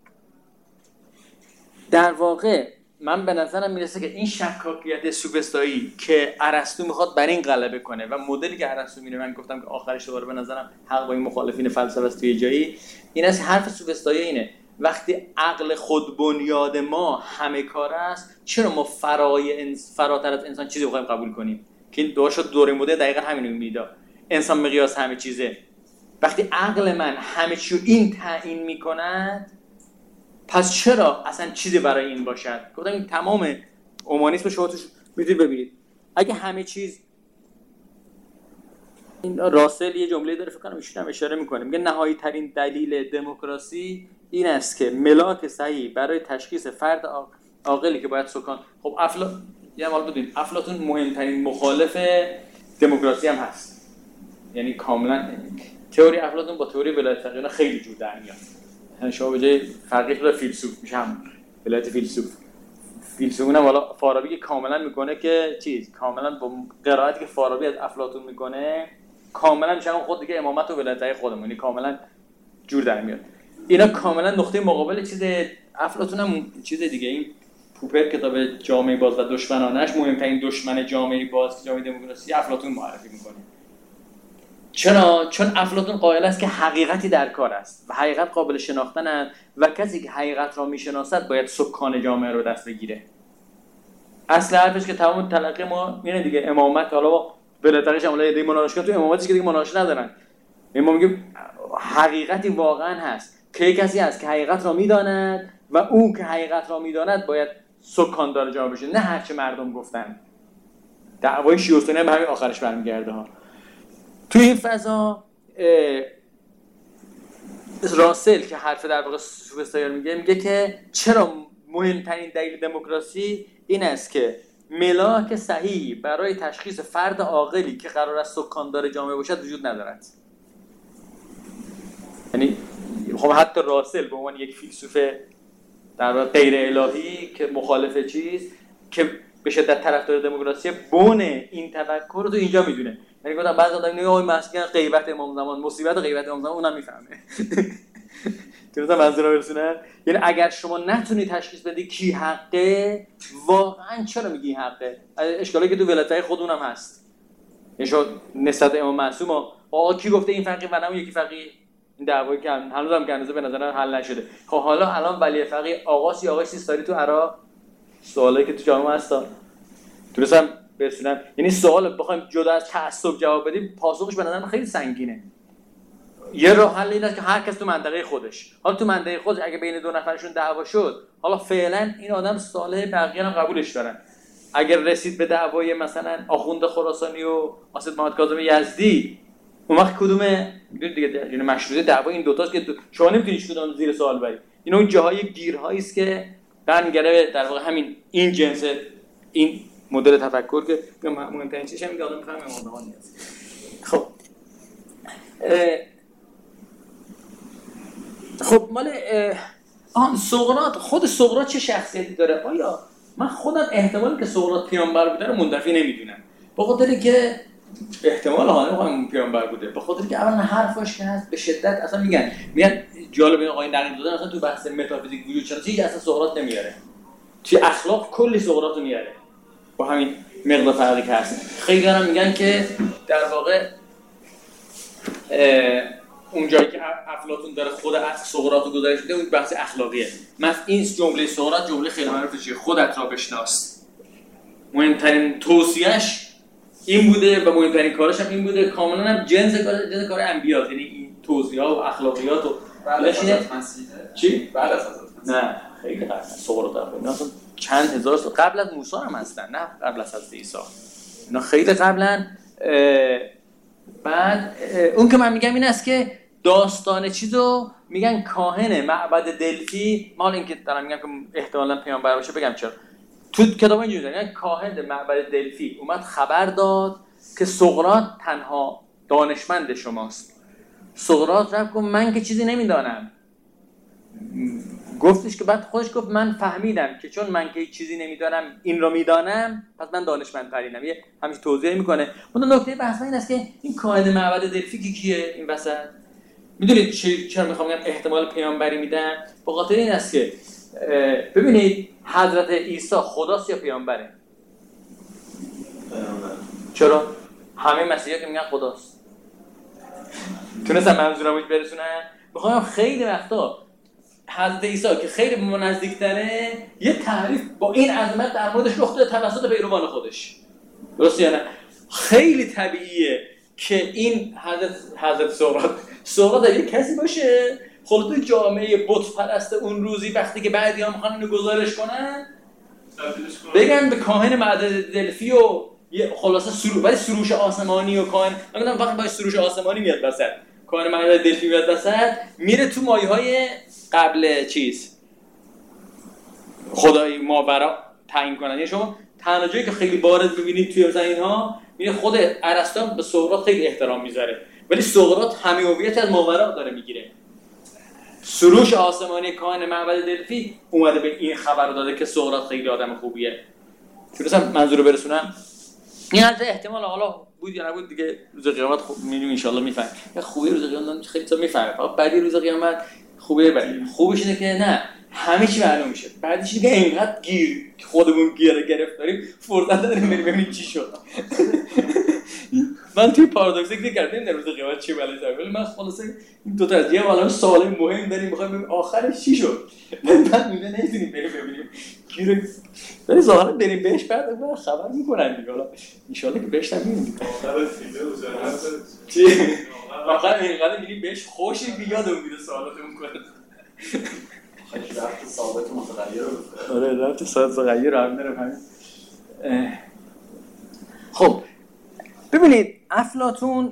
در واقع من به نظرم میرسه که این شکاکیت سوفسطایی که ارسطو میخواد بر این غلبه کنه و مدلی که ارسطو میره، من گفتم که آخرش دوباره به نظرم حق با این مخالفین فلسفه است توی جایی، این از حرف سوفسطایی اینه وقتی عقل خود بنیاد ما همه کار است، چرا ما فراتر از انسان چیزی بخوایم قبول کنیم؟ که این دوره مدرن دقیقاً همین رو میده، انسان مقیاس همه چیزه. وقتی عقل من همه چی رو این تعیین میکند، پس چرا اصلا چیزی برای این باشد؟ گفتم این تمام اومانیسم شما توش میتونید ببینید. اگه همه چیز، این راسل یه جمله داره فکر کنم ایشون هم اشاره میکنه، میگه نهایی ترین دلیل دموکراسی این است که ملاک صحیح برای تشخیص فرد عاقلی که باید سکان. خب یه مال بدونید افلاطون مهمترین مخالف دموکراسی هم هست. یعنی کاملا تئوری افلاطون با تئوری ولایت فقیه خیلی جور در میاد. یعنی شما به جای فقیه رو فیلسوف میشه هم ولایت فیلسوفون هم والا فارابی کاملا میکنه که چیز کاملا با قرائتی که فارابی از افلاطون میکنه کاملا میشه خود دیگه امامت و ولایت خودمون، یعنی کاملا جور در میاد. اینا کاملا نقطه مقابل چیز افلاطون هم چیز دیگه. این پوپر کتاب جامعه باز و دشمنانش مهمترین دشمن جامعه باز که جامعه دموکراسی افلاطون معرفی میکنه. چرا؟ چون افلاطون قائل است که حقیقتی در کار است و حقیقت قابل شناختن است و کسی که حقیقت را میشناسد باید سکان جامعه رو دست بگیره. اصل حرفش که تمام تلقی ما میره دیگه امامت، حالا بلاترش عمله ایده مناقشه تو امامتش که دیگه مناقشه ندارن. ما میگیم حقیقتی واقعا هست که کسی هست که حقیقت را میداند و اون که حقیقت را میداند باید سکاندار جامعه بشه، نه هرچه مردم گفتن. دعوای شیعه سنی به همین آخرش برمیگرده ها. تو این فضا راسل که حرف در واقع سوفسطائیان میگه که چرا مهمترین دلیل دموکراسی این است که ملاک صحیحی برای تشخیص فرد عاقلی که قرار است سکاندار جامعه باشد وجود ندارد. یعنی خب حتی راسل به عنوان یک فیلسوف در واقع غیر الهی که مخالف چیز که به شدت طرفدار دموکراسی بون این تفکر رو تو اینجا میدونه. یعنی گفتم بعضی آدم میگن آقای مسیحیان غیبت امام زمان، مصیبت غیبت امام زمان اونم میفهمه. درسته منظورم برسونن؟ یعنی اگر شما نتونی تشخیص بدی کی حقه، واقعا چرا میگی حقه؟ اشکالی که تو ولایت خودمون هم هست. یعنی نسبت امام معصوم آقا کی گفته این فقیه و نه یکی فقیه؟ این دعوایی که هنوزم گنزه به نظر حل نشده. خب حالا الان ولی فقیه آقاسی آقای سیستانی تو عراق، سوالایی که تو جامعه هستن درستم برسونم. یعنی سوال بخوایم جدا از تعصب جواب بدیم پاسخش به نظر من خیلی سنگینه. یه راه حل این است که هر کس تو منطقه خودش، حالا تو منطقه خودش اگه بین دو نفرشون دعوا شد، حالا فعلا این آدم صالح بقیه هم قبولش دارن. اگر رسید به دعوای مثلا آخوند خراسانی و اسد محمد کاظم یزدی، اون وقت کدومه میدونید دیگه، یعنی مشروطه دعوا این دوتاست که شما نمیتونید کدوم زیر سوال بری. اینا اون جاهای گیرهایی است که برمیگره در واقع همین این جنس این مدل تفکر که مهمترین چیزش همین آدم میفهمه مردمانی است. خب خب مال سقراط، خود سقراط چه شخصیتی داره؟ آیا من خودم احتمالی که سقراط پیامبر بوده رو منتفی نمیدونم، به خاطر که احتمال هم پیامبر بوده، به خاطر که اولا حرفاش که هست به شدت اصلا میگن جالب این آقای نقیب دادن اصلا تو بحث متافیزیک وجود شناسی اصلا سقراط نمیاره، توی اخلاق کلی سقراط رو میاره با همین مقدار فرقی که هست. خیلی هم میگن که در واقع اون جایی که افلاطون داره خود از سقراط رو گزارش میده اون بحث اخلاقیه. مثلا این جمله سقراط جمله خیلی معروفه، خودت را بشناس. مهمترین توصیه‌اش این بوده و مهمترین کارش هم این بوده، کاملا هم جنس کار انبیاء، یعنی این توصیه‌ها و اخلاقیات و بعد از حضرت مسیح. چی؟ بعد از حضرت مسیح. نه خیلی قبل سقراط اینا اصلا چند هزار سال قبل از موسی هم هستن، نه قبل از حضرت عیسی. اینا خیلی قبلن. بعد اون که من میگم این است که داستان چیزو میگن کاهن معبد دلفی، مال این که دارم میگم که احتمالاً پیامبر باشه، بگم چرا تو کتاب اینجوری میگن کاهن معبد دلفی اومد خبر داد که سقراط تنها دانشمند شماست. سقراط رفت گفت من که چیزی نمیدانم. گفتش که بعد خودش گفت من فهمیدم که چون من که چیزی نمیدانم این رو میدانم پس من دانشمندترینم. یه همین توضیح میکنه. اون نکته بحث این است که این کاهن معبد دلفی کیه این وسط؟ میدونید چرا میخوام بگم احتمال پیامبری میدن؟ به خاطر این است که ببینید حضرت عیسی خداست یا پیامبره؟ چرا؟ همه مسیحی‌ها که میگن خداست. تونستم منظورمو برسونم؟ میخوام خیلی وقتا حضرت عیسی که خیلی به ما نزدیک‌تره یه تعریف با این عظمت در موردش رخ داده توسط پیروان خودش. درست یا نه؟ خیلی طبیعیه که این حضرت سقراط یه کسی باشه خب تو جامعه بت پرست اون روزی وقتی که بعضی‌ها میخوان اینو گزارش کنن بگن به کاهن معبد دلفی و خلاصه ولی سروش آسمانی و کاهن نمیدونم وقتی باید سروش آسمانی میاد وسط، کاهن معبد دلفی میاد وسط، میره تو مایه‌های قبل چیز خدای ماورا تعیین کنن. یعنی شما تنها جایی که خیلی بارز ببینید توی زمین‌ها میره خود ارسطو به سقراط خیلی احترام میذاره، ولی سقراط همه هویت از ماورا داره میگیره. سروش آسمانی کاهن معبد دلفی اومده به این خبر داده که سقراط خیلی آدم خوبیه. درستم منظور رو برسونم؟ این از احتمال حالا بود یا نبود دیگه روز قیامت می‌بینیم ان شاءالله میفهمیم. خوبی روز قیامت خیلی تا میفهمه، فقط بعدی روز قیامت خوبه. بعدی خوبش اینه که نه همه چی معلوم میشه. بعدش دیگه اینقدر خودمون گرفتاریم فرصت نداریم بریم ببینیم چی شد. من توی پارادوکس فکر کردم در روز قیامت چه بلایی سر ولی من خلاصه این دو تا از یه عالمه سوال مهم داریم می‌خوایم ببینیم آخرش چی شد. بعد میگه نمی‌تونیم بریم ببینیم گیر ولی ظاهرا بریم بهش بعد خبر می‌کنن دیگه. حالا ان شاءالله که بهش نمی‌بینیم. آخر فیلم چی؟ آخر اینقدر می‌بینیم بهش خوشی بیادمون میره سوالاتمون کنه. خیلی رفت ثابت متغیر رو. آره رفت ثابت متغیر رو هم دارم همین. خب ببینید افلاطون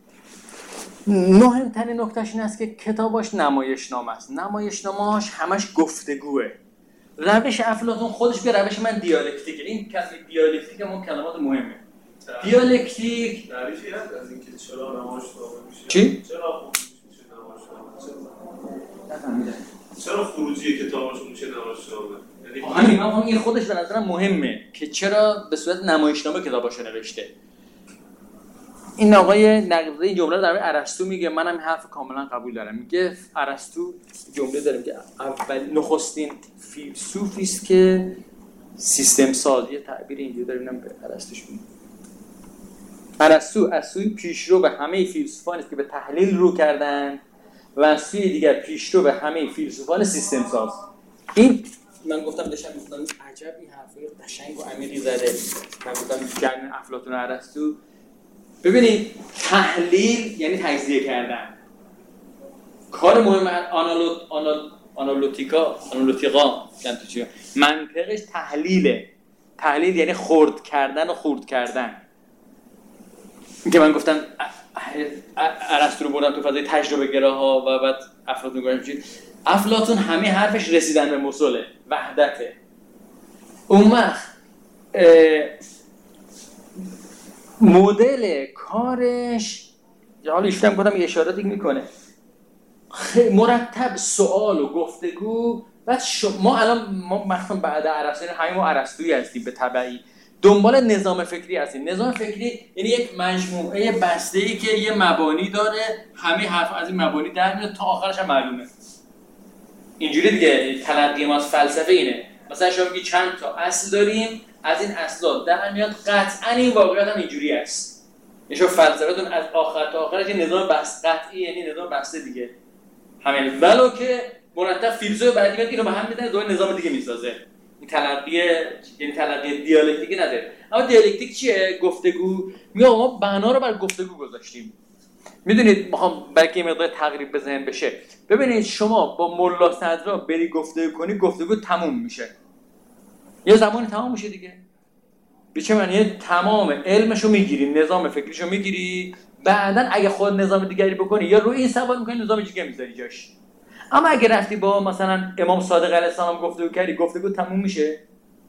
مهمترین نکتهش این است که کتاباش نمایشنامه است. نمایشنامه‌اش همش گفتگوه. روش افلاطون خودش به روش من دیالکتیکه. این کلمه دیالکتیک هم کلمات مهمه. دیالکتیک تعریفی هست از اینکه چرا نمایشنامه میشه؟ چی؟ چرا خروجی میشه نمایشنامه؟ نفهمیدم. چرا خروجی کتابشون میشه نمایشنامه؟ همین من این خودش به نظرم مهمه که چرا به صورت نمایشنامه کتاباشو نوشته. این آقای نقیضه این جمله در مورد ارسطو میگه، منم این حرف کاملا قبول دارم. میگه ارسطو جمله داره که اول نخستین فیلسوفی است که سیستم ساز، یه تعبیر اینجوری داریم اینم به ارسطوش میگه. ارسطو از سوی پیشرو به همه فیلسوفانی است که به تحلیل رو کردن و از سوی دیگر پیشرو به همه فیلسوفان سیستم ساز. این من گفتم داشتم میگفتم عجب این حرفای قشنگ و عمیقی زده. من گفتم جمع افلاطون و ارسطو. ببینید تحلیل یعنی تجزیه کردن. کار مهم آنالیتیکا یعنی چی؟ منطقش تحلیله. تحلیل یعنی خرد کردن و خورد کردن. این که من گفتم ارسطو رو بردم تو فضای تجربه گراها و بعد افلاطون گفتم چی؟ افلاطون همه حرفش رسیدن به مسئله، وحدته. اون وقت مدل کارش یا حالا ایشون هم گفتم یه اشاراتی میکنه مرتب سوال و گفتگو. بعد ما الان مثلا بعد ارسطو همین ما ارسطویی هستیم به تبعی دنبال نظام فکری هستیم. نظام فکری یعنی یک مجموعه بسته‌ای که یه مبانی داره، همه حرف از این مبانی در میاد تا آخرش هم معلومه. اینجوری دیگه تلقی ما از فلسفه اینه. مثلا شما میگی چند تا اصل داریم، از این اصلا در میاد قطعا این واقعیت هم اینجوری است. یعنی شما فلسفتون از آخر تا آخرش نظام بسته قطعی، یعنی نظام بسته دیگه. همین ولو که مرتب فیلسوف بعدی میاد اینو به هم میزنه دوباره نظام دیگه میسازه. این یعنی تلقی دیالکتیکی نداره. اما دیالکتیک چیه؟ گفتگو. میگه ما بنا رو بر گفتگو گذاشتیم. میدونید میخوام برای که مقدار تقریب به ذهن بشه. ببینید شما با ملا صدرا بری گفتگو کنی، گفتگو تموم میشه. یه زمانی تمام میشه دیگه. به چه معنی؟ تمام علمشو میگیری، نظام فکریشو میگیری، بعدن اگه خود نظام دیگری بکنی یا روی این سوال میکنی نظام دیگه میذاری جاش. اما اگه رفتی با مثلا امام صادق علیه السلام گفتگو کردی، گفتگو تموم میشه.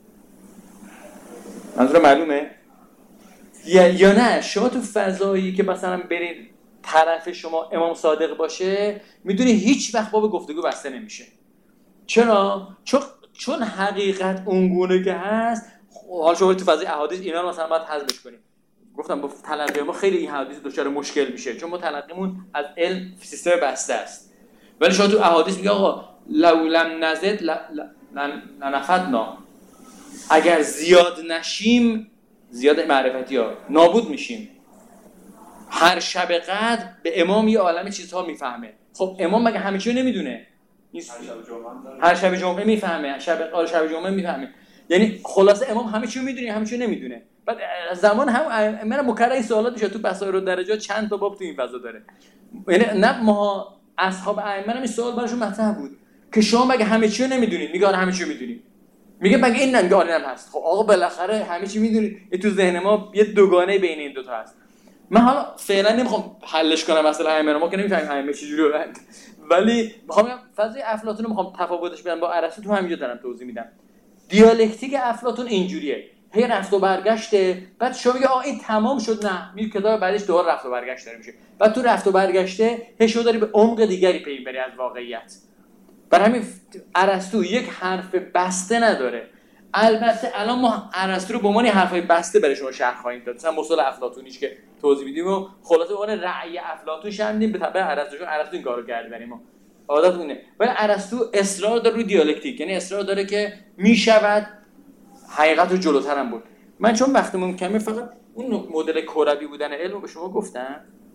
منظور معلومه؟ یا نه شما تو فضایی که مثلا برید طرف شما امام صادق باشه، میدونی هیچ وقت باب گفتگو بسته نمیشه. چرا؟ چون حقیقت اونگونه که هست. حالا شما تو فضای احادیث اینا رو مثلا باید حذفش کنیم. گفتم با تلقی ما خیلی این حدیث دچار مشکل میشه، چون ما تلقیمون از علم سیستم بسته است. ولی شما تو احادیث میگه آقا لو لم نزد لنفدنا، اگر زیاد نشیم، زیاد معرفتی ها، نابود میشیم. هر شب قدر به امام یه عالم چیزها میفهمه. خب امام مگه همه چیو نمیدونه؟ هر شب جمعه میفهمه، شب جمعه میفهمه. یعنی خلاصه امام همه چیو میدونه، همه چیو نمیدونه. بعد زمان هم من مکرر این سوالات میشه تو بسائر و درجات چند تا باب تو این فضا داره. یعنی نه ما اصحاب ائمه این سوال براشون مطرح بود که شما مگه همه چیو نمیدونید؟ میگه همه چیو میدونید. میگه مگه این نمیگه آره هست. خب آقا بالاخره همه چی میدونید. تو ذهن ما یه دوگانه بین این دو تا هست. من حالا فعلا نمیخوام حلش کنم مثلا ائمه ما که نمیفهمیم ائمه چجوری، ولی میخوام فضای افلاطون رو میخوام تفاوتش بدم با ارسطو. تو همینجا دارم توضیح میدم. دیالکتیک افلاطون اینجوریه، هی رفت و برگشته. بعد شما میگه آ این تمام شد، نه میگه کتاب بعدش دوباره رفت و برگشت داره میشه. بعد تو رفت و برگشته هی شو داری به عمق دیگری پی بری از واقعیت. برای همین ارسطو یک حرف بسته نداره. البته الان ما ارسطو رو به عنوان حرفای بسته برای شما شرح خواهیم داد. مثلا مصطلح افلاطونیش که توضیح میدیم و خلاصه به عنوان رأی افلاطون شنیدیم به تبع ارسطو این کارو کرده بریم ما. عادت اینه. ولی ارسطو اصرار داره روی دیالکتیک، یعنی اصرار داره که میشود حقیقت رو جلوتر هم بود. من چون وقتمون کمه فقط اون مدل کروی بودن علم رو به شما گفتم.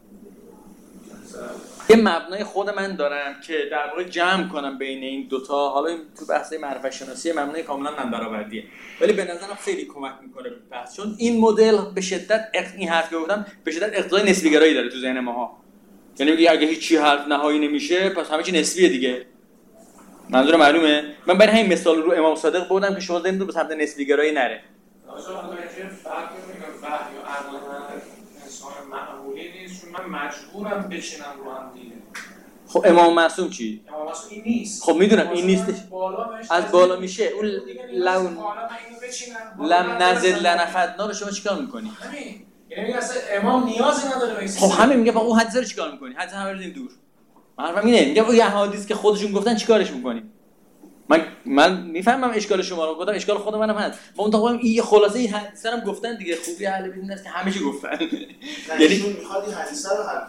یه مبنای خود من دارم که در واقع جمع کنم بین این دوتا. حالا تو بحث معرفت شناسی مبنای کاملا من درآوردیه، ولی به نظرم خیلی کمک میکنه به بحث، چون این مدل به شدت این حرف که گفتم به شدت اقتضای نسبی گرایی داره تو ذهن ماها. یعنی میگه اگه هیچ چی حرف نهایی نمیشه پس همه چی نسبیه دیگه. منظور معلومه؟ من برای همین مثال رو امام صادق بردم که شما ذهنتون رو به سمت نسبی گرایی نره. انسان معمولی نیست، چون من مجبورم بشینم رو هم دیگه. خب امام معصوم چی؟ امام معصوم این نیست. خب میدونم این نیست. از بالا میشه اون لون لم نزل لنفدنا رو شما چیکار میکنی؟ همین. یعنی میگه اصلا امام نیازی نداره به این. خب همین میگه با اون حدیث رو چیکار میکنی؟ حدیث همه رو دیدیم دور. حرفم اینه، میگه اون حدیث که خودشون گفتن چیکارش میکنی؟ من میفهمم اشکال شما رو، گفتم اشکال خود منم هست. ما اون تا این خلاصه این حدیث هم گفتن دیگه. خوبی اهل بیت است که همه چی گفتن. یعنی چون میخواد این حدیث رو حل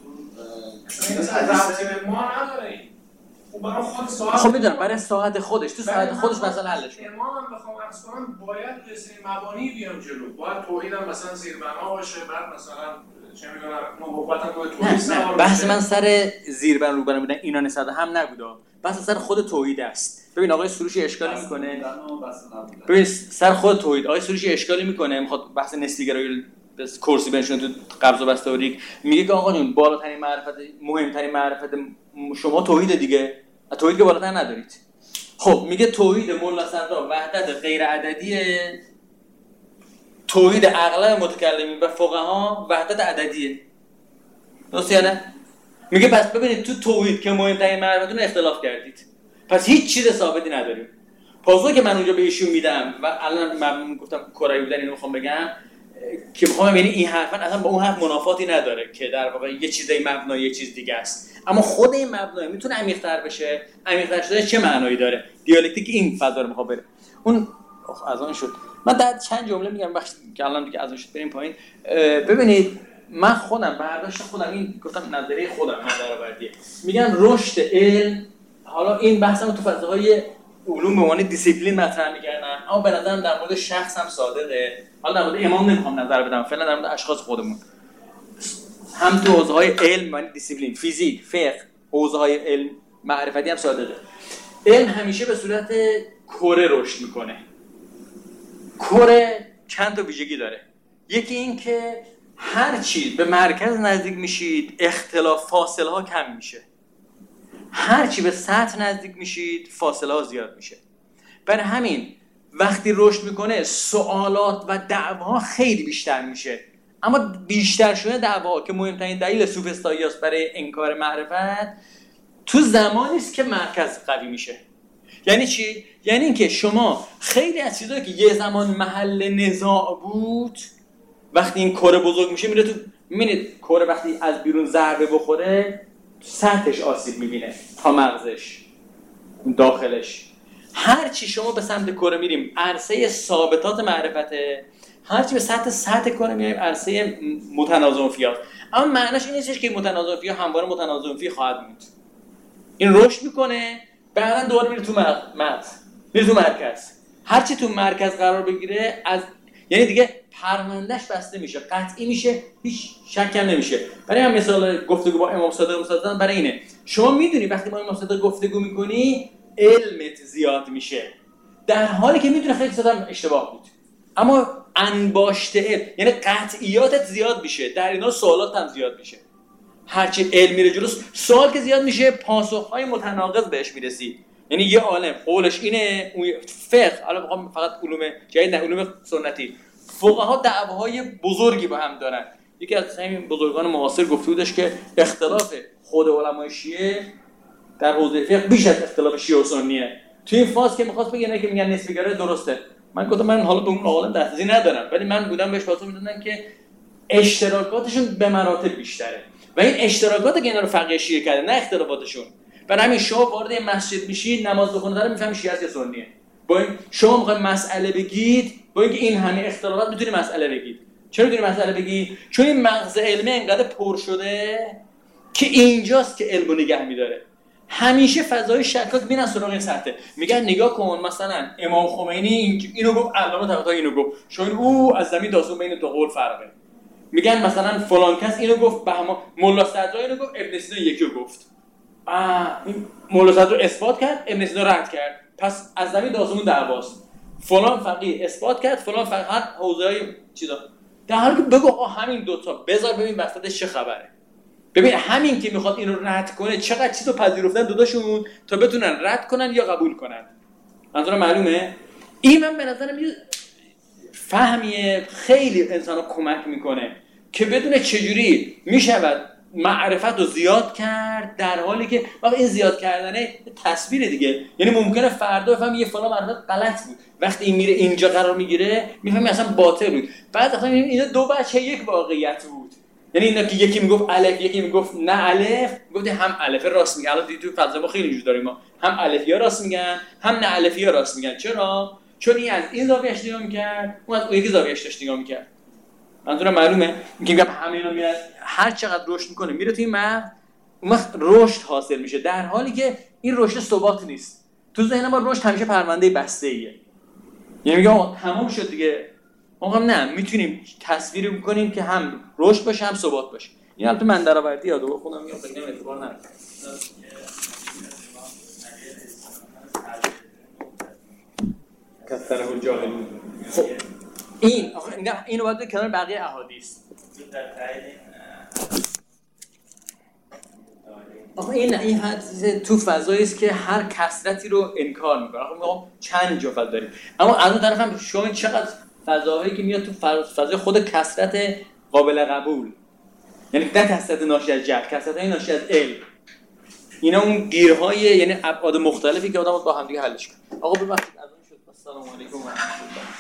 کنه. اصلا رابطه به ما نداره. خب برای خود ساعت. خب میدونم برای ساعت خودش، تو ساعت خودش مثلا حلش کنه. امامم بخوام عرض کنم باید یه سری مبانی بیام جلو. باید توحیدم مثلا زیربنا باشه، بعد مثلا چه می‌دونم نبوتم توحید سوار. بحث من سر زیربنا روبنا بودن اینا نسبت هم نبوده. بحث سر خود توحید است. ببین آقای سروشی اشکالی میکنه. ببین سر خود توحید آقای سروشی اشکالی میکنه، میخواد بحث نسبی گرایی کرسی بنشونه تو قبض و بسط تئوریک. میگه که آقا جون بالاترین معرفت، مهمترین معرفت شما توحید دیگه. توحید که بالاتر ندارید. خب میگه توحید ملا صدرا وحدت غیر عددیه، توحید اغلب متکلمین و فقها وحدت عددیه. درسته یا نه؟ میگه پس ببینید تو توحید که مهمترین معرفتون اختلاف کردید، پس هیچ چیز ثابتی نداریم. پاسخی که من اونجا به ایشون میدم و الان من گفتم کروی بودن اینو میخوام بگم که میخوام یعنی این حرفا اصلا با اون حرف منافاتی نداره که در واقع یه چیزای مبنای یه چیز دیگه است، اما خود این مبنای میتونه عمیق‌تر بشه. عمیق‌تر شده چه معنایی داره؟ دیالکتیک این فضا رو میخواد بره. اون از اون شد. من در چند جمله میگم بخش که الان دیگه از اون شد بریم پایین. ببینید من خودم برداشت خودم این گفتم نظریه خودم درآوردیه. میگم رشد علم، حالا این بحثم تو فضاهای علوم به عنوان دیسیپلین مطرح می‌کردن، اما به نظرم در مورد شخص هم صادقه. حالا در مورد امام نمیخوام نظر بدم، فعلا در مورد اشخاص خودمون. هم تو حوزه‌های علم و دیسیپلین، فیزیک، فقه، حوزه‌های علم معرفتی هم صادقه. علم همیشه به صورت کره رشد میکنه. کره چند تا ویژگی داره. یکی این که هر چی به مرکز نزدیک میشید اختلاف فاصله ها کم میشه. هر چی به سطح نزدیک میشید فاصله ها زیاد میشه. برای همین وقتی رشد میکنه سوالات و دعواها خیلی بیشتر میشه. اما بیشتر شده دعوا که مهمترین دلیل سوفسطایی است برای انکار معرفت، تو زمانی است که مرکز قوی میشه. یعنی چی؟ یعنی اینکه شما خیلی از چیزایی که یه زمان محل نزاع بود وقتی این کره بزرگ میشه میره تو، میبینید کره وقتی از بیرون ضربه بخوره سطحش آسیب میبینه تا مغزش داخلش. هر چی شما به سمت کره میریم عرصه ثابتات معرفته، هر چی به سطح کره میریم عرصه متناظم فیات. اما معنیش این نیستش که متناظم فیا همواره متناظم فی خواهد بود. این رشد میکنه بعداً دوباره میره تو مغز، میره تو مرکز. هر چی تو مرکز قرار بگیره از یعنی دیگه پروندهش بسته میشه، قطعی میشه، هیچ شک هم نمیشه. برای هم مثال گفتگو با امام صادق مثلا برای اینه. شما میدونی وقتی با امام صادق گفتگو میکنی علمت زیاد میشه، در حالی که میدونی خیلی چیزا اشتباه بود، اما انباشته علم یعنی قطعیاتت زیاد میشه، در اینا سوالات هم زیاد میشه. هرچی علم میره جلو سوال که زیاد میشه پاسخهای متناقض بهش میرسی. یعنی یه عالم قولش اینه، اون فقه، حالا میخوام فقط علوم جدید نه علوم سنتی، فقها دعواهای بزرگی با هم دارن. یکی از همین بزرگان معاصر گفته بودش که اختلاف خود علمای شیعه در حوزه فقه بیش از اختلاف شیعه و سنیه. تو این فاز که میخواست بگه که میگن نسبی گرایی درسته، من گفتم من حالا به اون عالم دسترسی ندارم، ولی من بودم بهش پاسخ میدادن که اشتراکاتشون به مراتب بیشتره و این اشتراکات که اینا رو فقیه شیعه کرده نه اختلافاتشون. برای همین شما وارد مسجد میشید نماز بخونید رو میفهمید شیعه است یا سنیه. با این شما میخواید مسئله بگید، با اینکه این همه اختلافات میتونید مسئله بگید. چرا میتونید مسئله بگید؟ چون این مغز علمی انقدر پر شده که اینجاست که علمو نگه میداره. همیشه فضای شکاک میرن سراغ این سطح، میگن نگاه کن مثلا امام خمینی اینو گفت، علامه طباطبایی اینو گفت، شاید او از زمین داستان بین دو قول فرقه. میگن مثلا فلان کس اینو گفت، بهما ملا صدرا اینو گفت، ابن سینا یکی رو گفت. این ملا صدرا اثبات کرد، ابن سینا رد کرد، پس از زمین داستان دعواست. فلان فقیه اثبات کرد، فلان فقیه هر حوزه‌ای چیزا. در حالی که بگو آقا همین دوتا بذار ببین وسطش چه خبره. ببین همین که میخواد اینو رد کنه چقدر چیزو پذیرفتن دوتاشون تا بتونن رد کنن یا قبول کنن. منظورم معلومه؟ این من به نظرم یه فهمیه خیلی انسانو کمک میکنه که بدونه چجوری میشود معرفت رو زیاد کرد، در حالی که واقعا این زیاد کردنه تصویر دیگه. یعنی ممکنه فردا بفهمی یه فلان معرفت غلط بود، وقتی این میره اینجا قرار میگیره میفهمی اصلا باطل بود. بعد اصلا اینا دو بچه یک واقعیت بود. یعنی اینا که یکی میگفت الف یکی میگفت نه الف، گفتی هم الف راست میگه. الان دیدی تو فضا ما خیلی وجود داریم، ما هم الفیا راست میگن هم نه الفیا راست میگن. چرا؟ چون این از این زاویه‌اش نگاه میکرد، اون از اون یکی زاویه‌اش داشت نگاه میکرد. منظورم معلومه؟ میگم همه اینا میاد هر چقدر رشد میکنه میره توی مغز، اون وقت رشد حاصل میشه، در حالی که این رشد ثبات نیست. تو ذهن ما رشد همیشه پرونده بسته‌ایه. یعنی میگم تمام شد دیگه. ما نه میتونیم تصویر بکنیم که هم رشد باشه هم ثبات باشه. این البته من درآوردی یادو بخونم میگم فکر کنم اعتبار نداره. کثره الجاهلون. خب این اینو باید کنار بقیه احادیث. آخه این حدیث تو فضایی است که هر کثرتی رو انکار میکنه. آخه ما چند جفت داریم، اما از اون طرف هم شما چقدر فضاهایی که میاد تو فضای خود کثرت قابل قبول، یعنی نه کثرت ناشی از جهل، کثرتای ناشی از علم. اینا اون گیرهای یعنی ابعاد مختلفی که آدم با هم دیگه حلش کنه. آقا ببخشید از اون شد. السلام علیکم و رحمت الله.